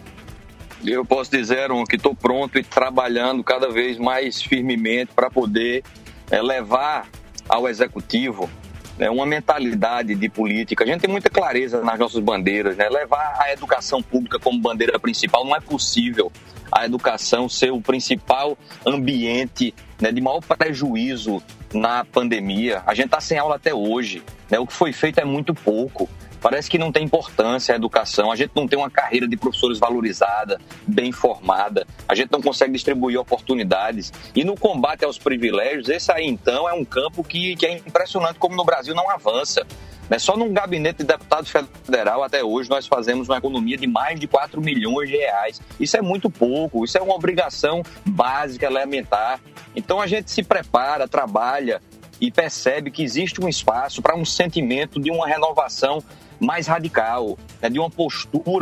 Eu posso dizer que estou pronto e trabalhando cada vez mais firmemente para poder levar ao executivo, né, uma mentalidade de política. A gente tem muita clareza nas nossas bandeiras, né? Levar a educação pública como bandeira principal. Não é possível a educação ser o principal ambiente, né, de maior prejuízo na pandemia. A gente está sem aula até hoje, né? O que foi feito é muito pouco. Parece que não tem importância a educação, a gente não tem uma carreira de professores valorizada, bem formada, a gente não consegue distribuir oportunidades. E no combate aos privilégios, esse aí então é um campo que é impressionante como no Brasil não avança. Só num gabinete de deputado federal até hoje nós fazemos uma economia de mais de 4 milhões de reais. Isso é muito pouco, isso é uma obrigação básica, elementar. Então a gente se prepara, trabalha e percebe que existe um espaço para um sentimento de uma renovação mais radical, né, de uma postura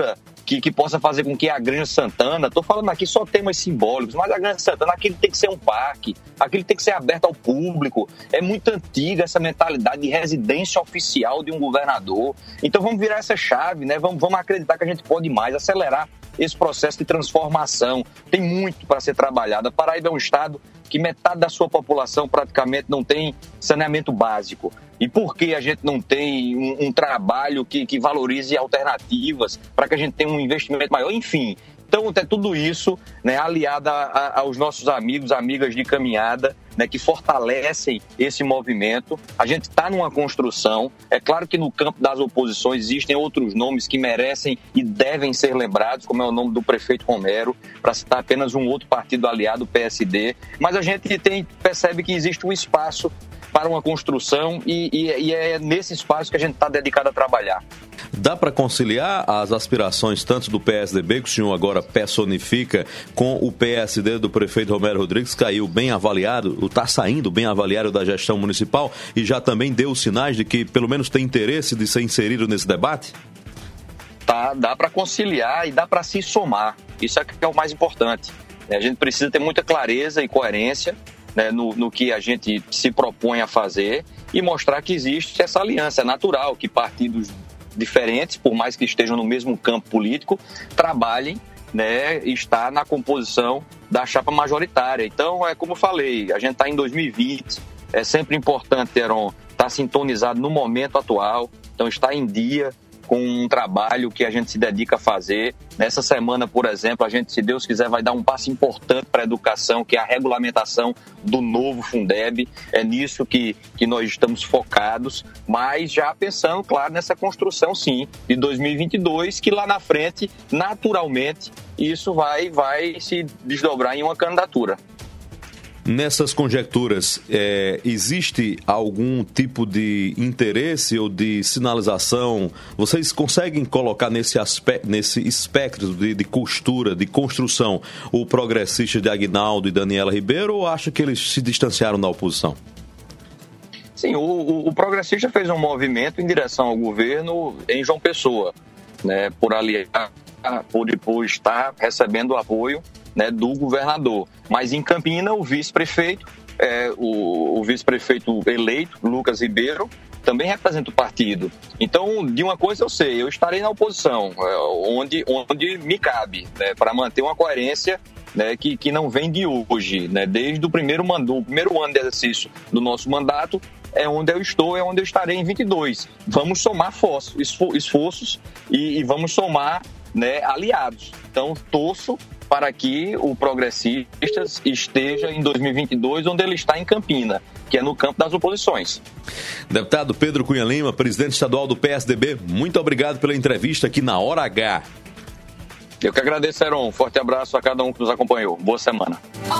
que possa fazer com que a Granja Santana, estou falando aqui só temas simbólicos, mas a Granja Santana, aquilo tem que ser um parque, aquilo tem que ser aberto ao público. É muito antiga essa mentalidade de residência oficial de um governador. Então vamos virar essa chave, né? Vamos acreditar que a gente pode mais, acelerar esse processo de transformação. Tem muito para ser trabalhado. A Paraíba é um estado que metade da sua população praticamente não tem saneamento básico. E por que a gente não tem um trabalho que valorize alternativas para que a gente tenha um investimento maior? Enfim, então é tudo isso, né, aliado aos nossos amigos, amigas de caminhada, né, que fortalecem esse movimento. A gente está numa construção. É claro que no campo das oposições existem outros nomes que merecem e devem ser lembrados, como é o nome do prefeito Romero, para citar apenas um outro partido aliado, o PSD. Mas a gente percebe que existe um espaço para uma construção e é nesse espaço que a gente está dedicado a trabalhar. Dá para conciliar as aspirações tanto do PSDB, que o senhor agora personifica, com o PSD do prefeito Romero Rodrigues, que caiu bem avaliado, está saindo bem avaliado da gestão municipal e já também deu sinais de que pelo menos tem interesse de ser inserido nesse debate? Tá, dá para conciliar e dá para se somar. Isso é que é o mais importante. A gente precisa ter muita clareza e coerência, né, no que a gente se propõe a fazer e mostrar que existe essa aliança. É natural que partidos diferentes, por mais que estejam no mesmo campo político, trabalhem, né, estar na composição da chapa majoritária. Então, é como eu falei, a gente está em 2020, é sempre importante, Heron, estar sintonizado no momento atual, então estar em dia com um trabalho que a gente se dedica a fazer. Nessa semana, por exemplo, a gente, se Deus quiser, vai dar um passo importante para a educação, que é a regulamentação do novo Fundeb. É nisso que nós estamos focados, mas já pensando, claro, nessa construção, sim, de 2022, que lá na frente, naturalmente, isso vai se desdobrar em uma candidatura. Nessas conjecturas, existe algum tipo de interesse ou de sinalização? Vocês conseguem colocar nesse espectro de costura, de construção, o progressista de Aguinaldo e Daniela Ribeiro, ou acha que eles se distanciaram da oposição? Sim, o progressista fez um movimento em direção ao governo em João Pessoa, né, por aliar, por estar recebendo o apoio, né, do governador. Mas em Campina, o vice-prefeito, o vice-prefeito eleito, Lucas Ribeiro, também representa o partido. Então, de uma coisa eu sei, eu estarei na oposição, onde me cabe, né, para manter uma coerência, né, que não vem de hoje, né, desde o primeiro ano de exercício do nosso mandato, é onde eu estou, é onde eu estarei em 22. Vamos somar esforços e vamos somar, né, aliados. Então, torço para que o Progressistas esteja em 2022 onde ele está em Campina, que é no campo das oposições. Deputado Pedro Cunha Lima, presidente estadual do PSDB, muito obrigado pela entrevista aqui na Hora H. Eu que agradeço, Heron. Um forte abraço a cada um que nos acompanhou. Boa semana.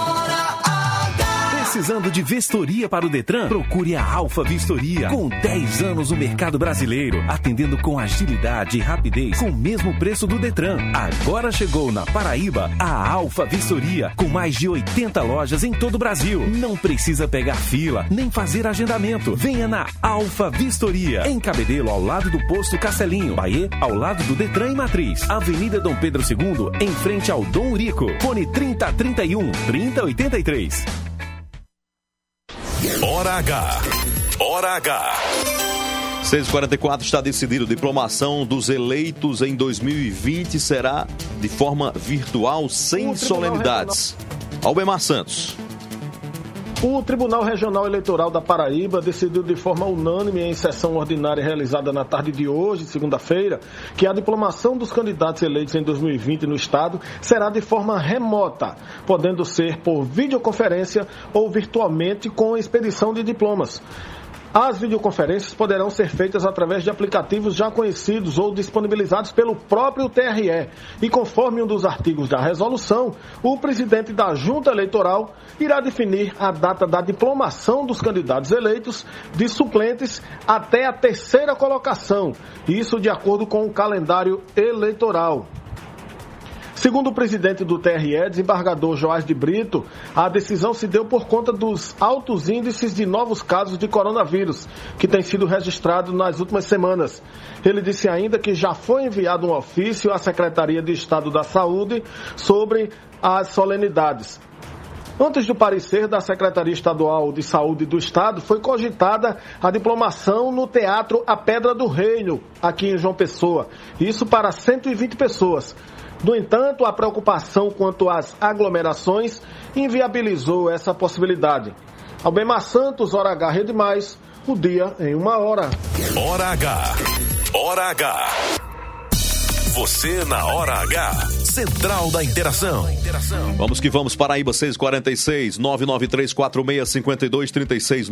Precisando de vistoria para o Detran? Procure a Alfa Vistoria. Com 10 anos no mercado brasileiro, atendendo com agilidade e rapidez, com o mesmo preço do Detran. Agora chegou na Paraíba a Alfa Vistoria, com mais de 80 lojas em todo o Brasil. Não precisa pegar fila, nem fazer agendamento. Venha na Alfa Vistoria, em Cabedelo, ao lado do posto Castelinho. Bahia, ao lado do Detran e Matriz. Avenida Dom Pedro II, em frente ao Dom Urico. Fone 3031 3083. Hora H. Hora H. 6h44 está decidido. Diplomação dos eleitos em 2020 será de forma virtual, sem solenidades. Albemar Santos. O Tribunal Regional Eleitoral da Paraíba decidiu de forma unânime em sessão ordinária realizada na tarde de hoje, segunda-feira, que a diplomação dos candidatos eleitos em 2020 no estado será de forma remota, podendo ser por videoconferência ou virtualmente com expedição de diplomas. As videoconferências poderão ser feitas através de aplicativos já conhecidos ou disponibilizados pelo próprio TRE. E conforme um dos artigos da resolução, o presidente da Junta Eleitoral irá definir a data da diplomação dos candidatos eleitos de suplentes até a terceira colocação. Isso de acordo com o calendário eleitoral. Segundo o presidente do TRE, desembargador Joás de Brito, a decisão se deu por conta dos altos índices de novos casos de coronavírus que têm sido registrados nas últimas semanas. Ele disse ainda que já foi enviado um ofício à Secretaria de Estado da Saúde sobre as solenidades. Antes do parecer da Secretaria Estadual de Saúde do Estado, foi cogitada a diplomação no Teatro A Pedra do Reino, aqui em João Pessoa. Isso para 120 pessoas. No entanto, a preocupação quanto às aglomerações inviabilizou essa possibilidade. Albemar Santos, Hora H, Rede Mais, o dia em 1 hora. Hora H. Hora H. Você na Hora H. Central da Interação. Vamos que vamos, Paraíba 646 993465236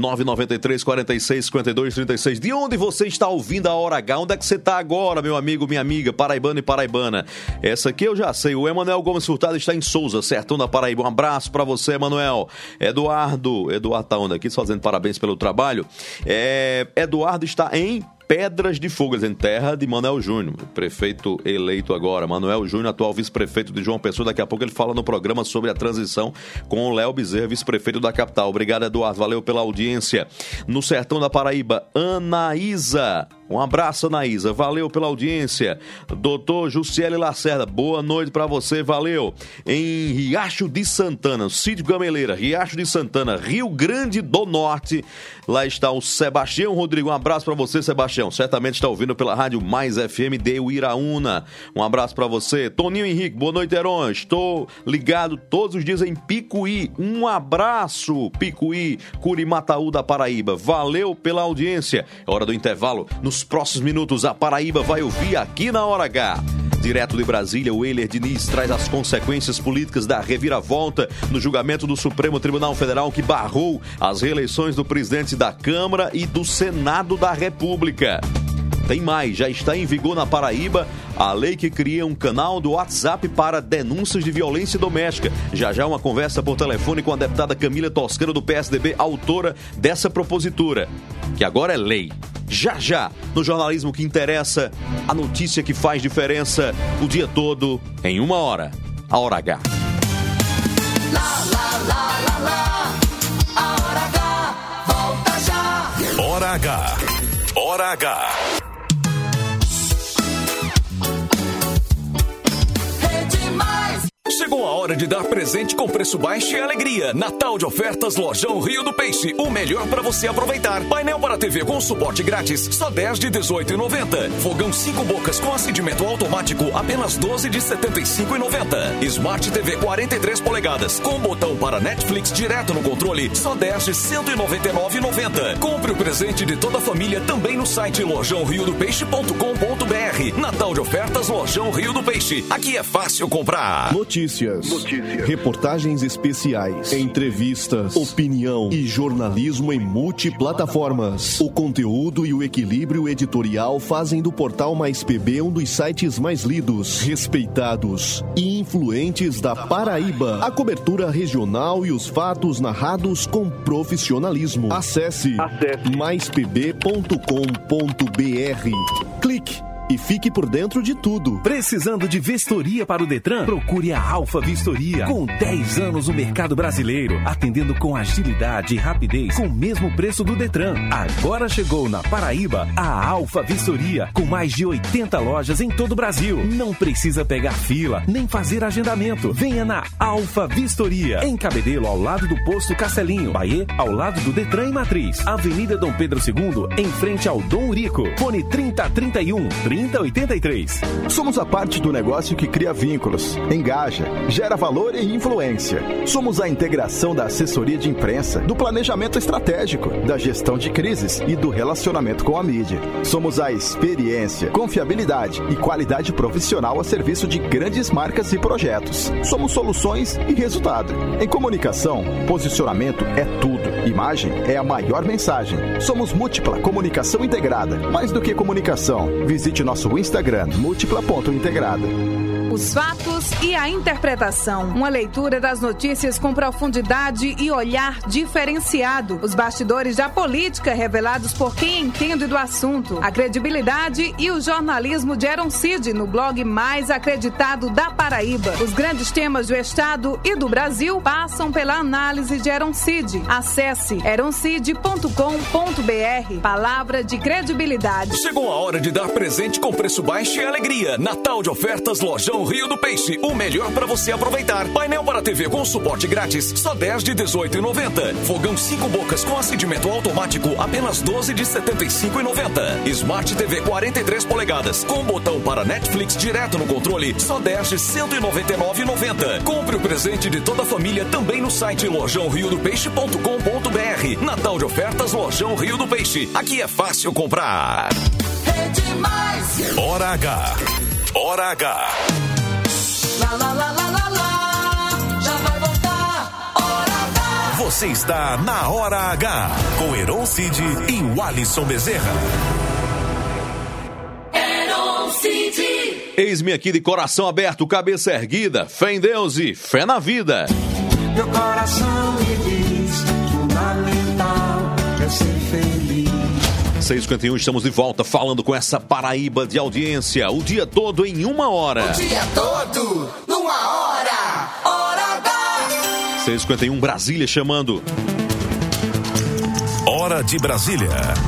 993465236. De onde você está ouvindo a Hora H? Onde é que você está agora, meu amigo, minha amiga, paraibano e paraibana? Essa aqui eu já sei. O Emanuel Gomes Furtado está em Souza, Sertão da Paraíba. Um abraço para você, Emanuel. Eduardo tá onde aqui? Fazendo parabéns pelo trabalho. Eduardo está em Pedras de Fogo, em terra de Manuel Júnior, prefeito eleito agora. Manuel Júnior, atual vice-prefeito de João Pessoa. Daqui a pouco ele fala no programa sobre a transição com o Léo Bezerra, vice-prefeito da capital. Obrigado, Eduardo. Valeu pela audiência. No Sertão da Paraíba, Anaísa. Um abraço, Anaísa. Valeu pela audiência. Doutor Jussiele Lacerda, boa noite para você. Valeu. Em Riacho de Santana, Sítio Gameleira, Riacho de Santana, Rio Grande do Norte. Lá está o Sebastião Rodrigo. Um abraço para você, Sebastião. Certamente está ouvindo pela Rádio Mais FM de Uiraúna. Um abraço para você. Toninho Henrique, boa noite, Heron. Estou ligado todos os dias em Picuí. Um abraço, Picuí, Curimataú da Paraíba. Valeu pela audiência. É hora do intervalo. Nos próximos minutos, a Paraíba vai ouvir aqui na Hora H. Direto de Brasília, o Euler Diniz traz as consequências políticas da reviravolta no julgamento do Supremo Tribunal Federal que barrou as reeleições do presidente da Câmara e do Senado da República. Tem mais, já está em vigor na Paraíba a lei que cria um canal do WhatsApp para denúncias de violência doméstica. Já uma conversa por telefone com a deputada Camila Toscano do PSDB, autora dessa propositura, que agora é lei. Já, no jornalismo que interessa, a notícia que faz diferença o dia todo, em 1 hora. A Hora H. A Hora H, volta já. Hora H. Hora H. Chegou a hora de dar presente com preço baixo e alegria. Natal de ofertas Lojão Rio do Peixe. O melhor para você aproveitar. Painel para TV com suporte grátis, só 10 de R$18,90. Fogão 5 bocas com acendimento automático, apenas 12 de R$75,90. Smart TV 43 polegadas com botão para Netflix direto no controle, só 10 de R$199,90. Compre o presente de toda a família também no site lojãoriodopeixe.com.br. Natal de ofertas Lojão Rio do Peixe. Aqui é fácil comprar. Notícias, reportagens especiais, entrevistas, opinião e jornalismo em multiplataformas. O conteúdo e o equilíbrio editorial fazem do Portal Mais PB um dos sites mais lidos, respeitados e influentes da Paraíba. A cobertura regional e os fatos narrados com profissionalismo. Acesse maispb.com.br. Clique e fique por dentro de tudo. Precisando de vistoria para o Detran? Procure a Alfa Vistoria. Com 10 anos no mercado brasileiro, atendendo com agilidade e rapidez, com o mesmo preço do Detran. Agora chegou na Paraíba a Alfa Vistoria, com mais de 80 lojas em todo o Brasil. Não precisa pegar fila, nem fazer agendamento. Venha na Alfa Vistoria, em Cabedelo, ao lado do posto Castelinho. Bahia, ao lado do Detran e Matriz. Avenida Dom Pedro II, em frente ao Dom Urico. Fone 3031 3083. Somos a parte do negócio que cria vínculos, engaja, gera valor e influência. Somos a integração da assessoria de imprensa, do planejamento estratégico, da gestão de crises e do relacionamento com a mídia. Somos a experiência, confiabilidade e qualidade profissional a serviço de grandes marcas e projetos. Somos soluções e resultado. Em comunicação, posicionamento é tudo. Imagem é a maior mensagem. Somos Múltipla Comunicação Integrada. Mais do que comunicação, visite nosso Instagram, múltipla.integrada. Os fatos e a interpretação. Uma leitura das notícias com profundidade e olhar diferenciado. Os bastidores da política revelados por quem entende do assunto. A credibilidade e o jornalismo de Heron Cid no blog mais acreditado da Paraíba. Os grandes temas do Estado e do Brasil passam pela análise de Heron Cid. Acesse heroncid.com.br. Palavra de credibilidade. Chegou a hora de dar presente com preço baixo e alegria. Natal de ofertas Lojão Rio do Peixe. O melhor para você aproveitar. Painel para TV com suporte grátis, só 10 de R$18,90. Fogão 5 bocas com acendimento automático, apenas 12 de R$75,90. Smart TV 43 polegadas com botão para Netflix direto no controle, só 10 de R$199,90. Compre o presente de toda a família também no site lojãoriodopeixe.com.br. Natal de ofertas Lojão Rio do Peixe. Aqui é fácil comprar. É demais. Hora H. Hora H. Lá, lá, lá, lá, lá, lá. Já vai voltar. Hora H. Você está na Hora H com Heron Cid e o Alisson Bezerra. Heron Cid. Eis-me aqui de coração aberto, cabeça erguida, fé em Deus e fé na vida. Meu coração me diz, fundamental é ser feliz. 6h51, estamos de volta falando com essa Paraíba de audiência, o dia todo em 1 hora. O dia todo, numa hora. Hora H. 6h51, Brasília chamando. Hora de Brasília.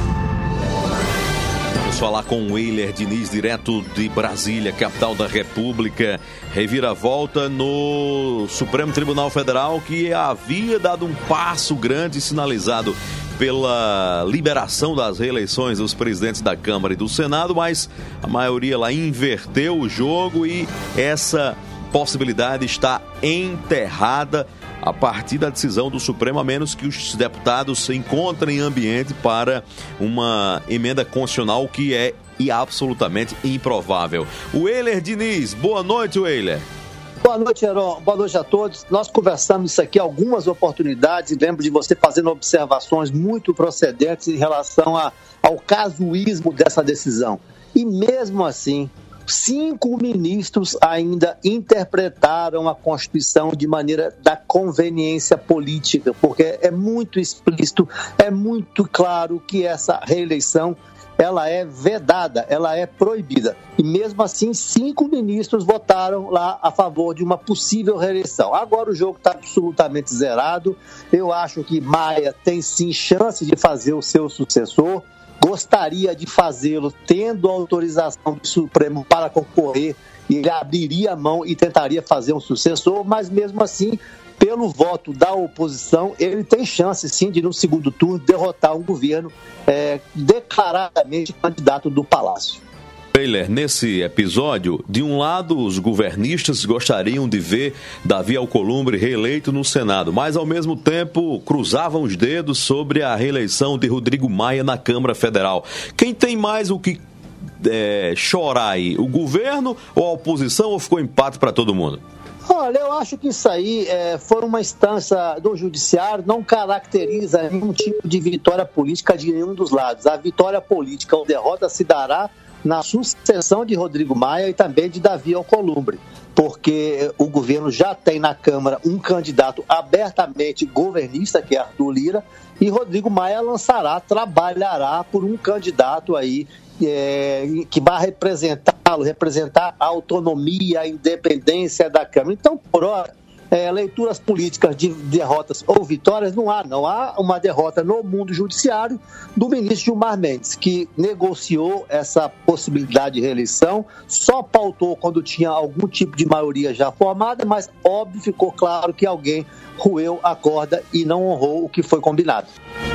Vamos falar com o Weiler Diniz, direto de Brasília, capital da República. Reviravolta no Supremo Tribunal Federal, que havia dado um passo grande sinalizado pela liberação das reeleições dos presidentes da Câmara e do Senado, mas a maioria lá inverteu o jogo e essa possibilidade está enterrada a partir da decisão do Supremo, a menos que os deputados se encontrem em ambiente para uma emenda constitucional que é absolutamente improvável. Weiler Diniz, boa noite, Weiler. Boa noite, Heron. Boa noite a todos. Nós conversamos isso aqui algumas oportunidades e lembro de você fazendo observações muito procedentes em relação ao casuísmo dessa decisão. E mesmo assim, 5 ministros ainda interpretaram a Constituição de maneira da conveniência política, porque é muito explícito, é muito claro que essa reeleição ela é vedada, ela é proibida. E mesmo assim, 5 ministros votaram lá a favor de uma possível reeleição. Agora o jogo está absolutamente zerado. Eu acho que Maia tem sim chance de fazer o seu sucessor. Gostaria de fazê-lo tendo autorização do Supremo para concorrer. Ele abriria a mão e tentaria fazer um sucessor, mas mesmo assim, pelo voto da oposição, ele tem chance sim de no segundo turno derrotar um governo declaradamente candidato do Palácio. Weiler, nesse episódio, de um lado, os governistas gostariam de ver Davi Alcolumbre reeleito no Senado, mas ao mesmo tempo cruzavam os dedos sobre a reeleição de Rodrigo Maia na Câmara Federal. Quem tem mais o que chorar aí, o governo ou a oposição, ou ficou empate para todo mundo? Olha, eu acho que isso aí foi uma instância do judiciário, não caracteriza nenhum tipo de vitória política de nenhum dos lados. A vitória política ou derrota se dará na sucessão de Rodrigo Maia e também de Davi Alcolumbre, porque o governo já tem na Câmara um candidato abertamente governista, que é Arthur Lira, e Rodrigo Maia trabalhará por um candidato aí que vai representar a autonomia, a independência da Câmara. Então, por hora, leituras políticas de derrotas ou vitórias não há uma derrota no mundo judiciário do ministro Gilmar Mendes, que negociou essa possibilidade de reeleição, só pautou quando tinha algum tipo de maioria já formada, mas óbvio ficou claro que alguém roeu a corda e não honrou o que foi combinado.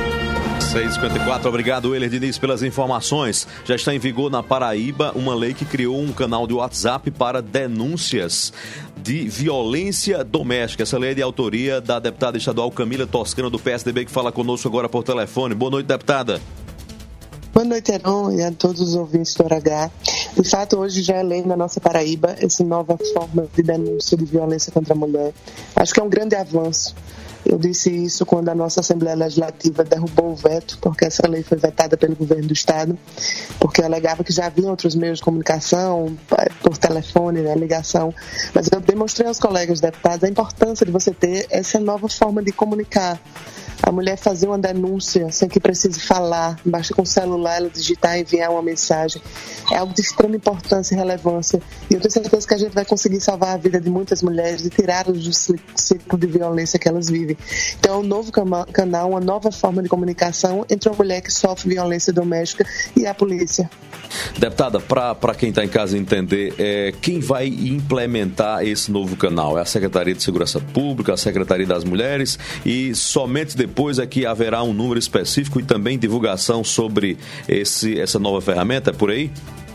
6h54, obrigado, Weiler Diniz, pelas informações. Já está em vigor na Paraíba uma lei que criou um canal de WhatsApp para denúncias de violência doméstica. Essa lei é de autoria da deputada estadual Camila Toscano, do PSDB, que fala conosco agora por telefone. Boa noite, deputada. Boa noite, Heron, e a todos os ouvintes do Hora H. De fato, hoje já é lei na nossa Paraíba essa nova forma de denúncia de violência contra a mulher. Acho que é um grande avanço. Eu disse isso quando a nossa Assembleia Legislativa derrubou o veto, porque essa lei foi vetada pelo governo do Estado, porque alegava que já havia outros meios de comunicação, por telefone, né, ligação. Mas eu demonstrei aos colegas deputados a importância de você ter essa nova forma de comunicar. A mulher fazer uma denúncia sem que precise falar, basta com o celular ela digitar e enviar uma mensagem. É algo de extrema importância e relevância. E eu tenho certeza que a gente vai conseguir salvar a vida de muitas mulheres e tirá-las do ciclo de violência que elas vivem. Então é um novo canal, uma nova forma de comunicação entre uma mulher que sofre violência doméstica e a polícia. Deputada, para quem está em casa entender, quem vai implementar esse novo canal? É a Secretaria de Segurança Pública, a Secretaria das Mulheres, e somente depois é que haverá um número específico e também divulgação sobre essa nova ferramenta, é por aí?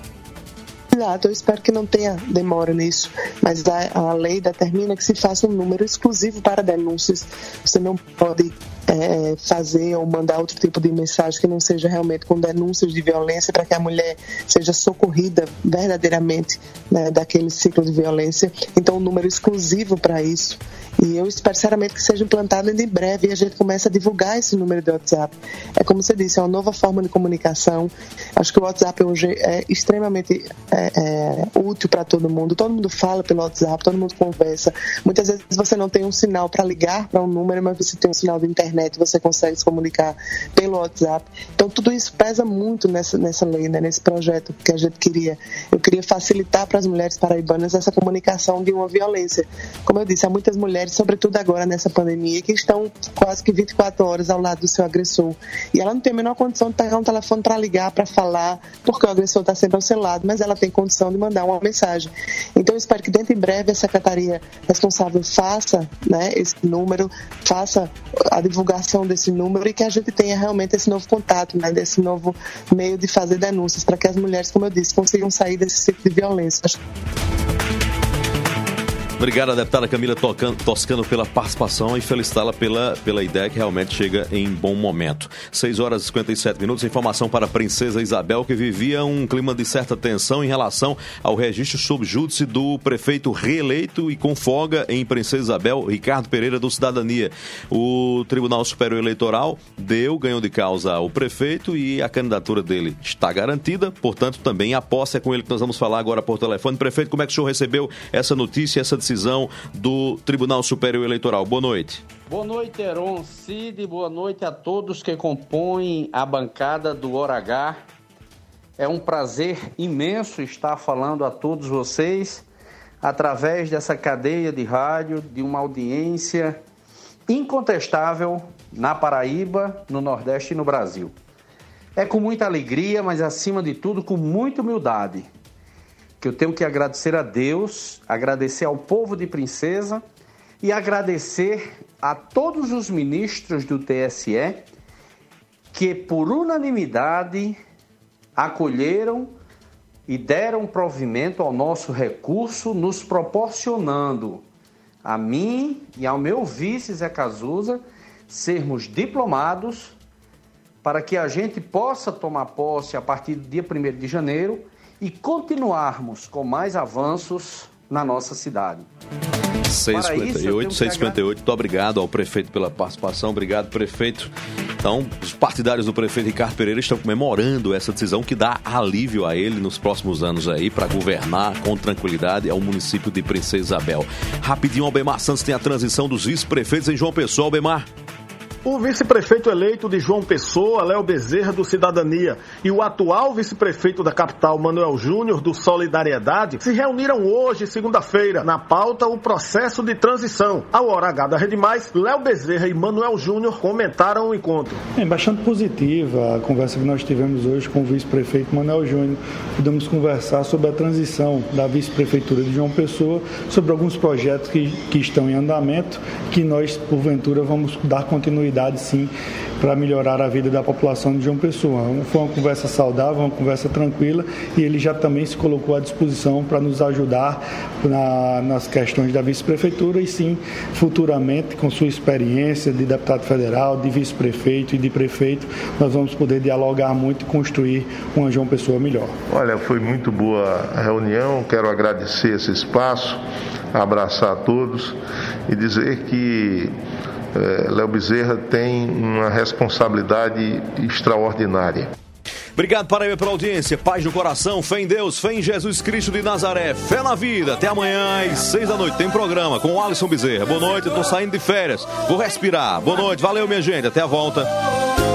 Exato, eu espero que não tenha demora nisso, mas a lei determina que se faça um número exclusivo para denúncias. Você não pode fazer ou mandar outro tipo de mensagem que não seja realmente com denúncias de violência, para que a mulher seja socorrida verdadeiramente, né, daquele ciclo de violência. Então, um número exclusivo para isso. E eu espero sinceramente que seja implantado em breve e a gente comece a divulgar esse número de WhatsApp. É como você disse, é uma nova forma de comunicação. Acho que o WhatsApp hoje é extremamente útil para todo mundo fala pelo WhatsApp, todo mundo conversa. Muitas vezes você não tem um sinal para ligar para um número, mas você tem um sinal de internet, você consegue se comunicar pelo WhatsApp. Então tudo isso pesa muito nessa lei, né, nesse projeto que a gente queria. Eu queria facilitar para as mulheres paraibanas essa comunicação de uma violência. Como eu disse, há muitas mulheres, sobretudo agora nessa pandemia, que estão quase que 24 horas ao lado do seu agressor. E ela não tem a menor condição de pegar um telefone para ligar, para falar, porque o agressor está sempre ao seu lado, mas ela tem condição de mandar uma mensagem. Então eu espero que dentro em breve a secretaria responsável faça, né, esse número, faça a divulgação desse número e que a gente tenha realmente esse novo contato, né, desse novo meio de fazer denúncias, para que as mulheres, como eu disse, consigam sair desse ciclo de violência. Obrigado, deputada Camila Toscano, pela participação e felicitá-la pela ideia que realmente chega em bom momento. 6 horas e 57 minutos. Informação para a princesa Isabel, que vivia um clima de certa tensão em relação ao registro sob júdice do prefeito reeleito e com folga em Princesa Isabel, Ricardo Pereira, do Cidadania. O Tribunal Superior Eleitoral ganhou de causa ao prefeito e a candidatura dele está garantida, portanto, também a posse é com ele que nós vamos falar agora por telefone. Prefeito, como é que o senhor recebeu essa notícia, essa decisão do Tribunal Superior Eleitoral? Boa noite. Boa noite, Heron Cid, boa noite a todos que compõem a bancada do Hora H. É um prazer imenso estar falando a todos vocês através dessa cadeia de rádio, de uma audiência incontestável na Paraíba, no Nordeste e no Brasil. É com muita alegria, mas acima de tudo com muita humildade, que eu tenho que agradecer a Deus, agradecer ao povo de Princesa e agradecer a todos os ministros do TSE que, por unanimidade, acolheram e deram provimento ao nosso recurso, nos proporcionando, a mim e ao meu vice Zé Cazuza, sermos diplomados para que a gente possa tomar posse a partir do dia 1º de janeiro e continuarmos com mais avanços na nossa cidade. 658, 658, muito obrigado ao prefeito pela participação, obrigado, prefeito. Então, os partidários do prefeito Ricardo Pereira estão comemorando essa decisão que dá alívio a ele nos próximos anos aí para governar com tranquilidade ao município de Princesa Isabel. Rapidinho, Albemar Santos tem a transição dos vice-prefeitos em João Pessoa. Albemar. O vice-prefeito eleito de João Pessoa, Léo Bezerra, do Cidadania, e o atual vice-prefeito da capital, Manuel Júnior, do Solidariedade, se reuniram hoje, segunda-feira. Na pauta, o processo de transição. Ao Hora H da Rede Mais, Léo Bezerra e Manuel Júnior comentaram o encontro. É bastante positiva a conversa que nós tivemos hoje com o vice-prefeito Manuel Júnior. Pudemos conversar sobre a transição da vice-prefeitura de João Pessoa, sobre alguns projetos que estão em andamento, que nós, porventura, vamos dar continuidade sim, para melhorar a vida da população de João Pessoa. Foi uma conversa saudável, uma conversa tranquila, e ele já também se colocou à disposição para nos ajudar nas questões da vice-prefeitura e sim, futuramente, com sua experiência de deputado federal, de vice-prefeito e de prefeito, nós vamos poder dialogar muito e construir uma João Pessoa melhor. Olha, foi muito boa a reunião, quero agradecer esse espaço, abraçar a todos e dizer que Léo Bezerra tem uma responsabilidade extraordinária. Obrigado, Paraíba, pela audiência. Paz no coração, fé em Deus, fé em Jesus Cristo de Nazaré, fé na vida. Até amanhã às 6 da noite. Tem programa com o Alisson Bezerra. Boa noite, eu tô saindo de férias. Vou respirar. Boa noite, valeu, minha gente. Até a volta.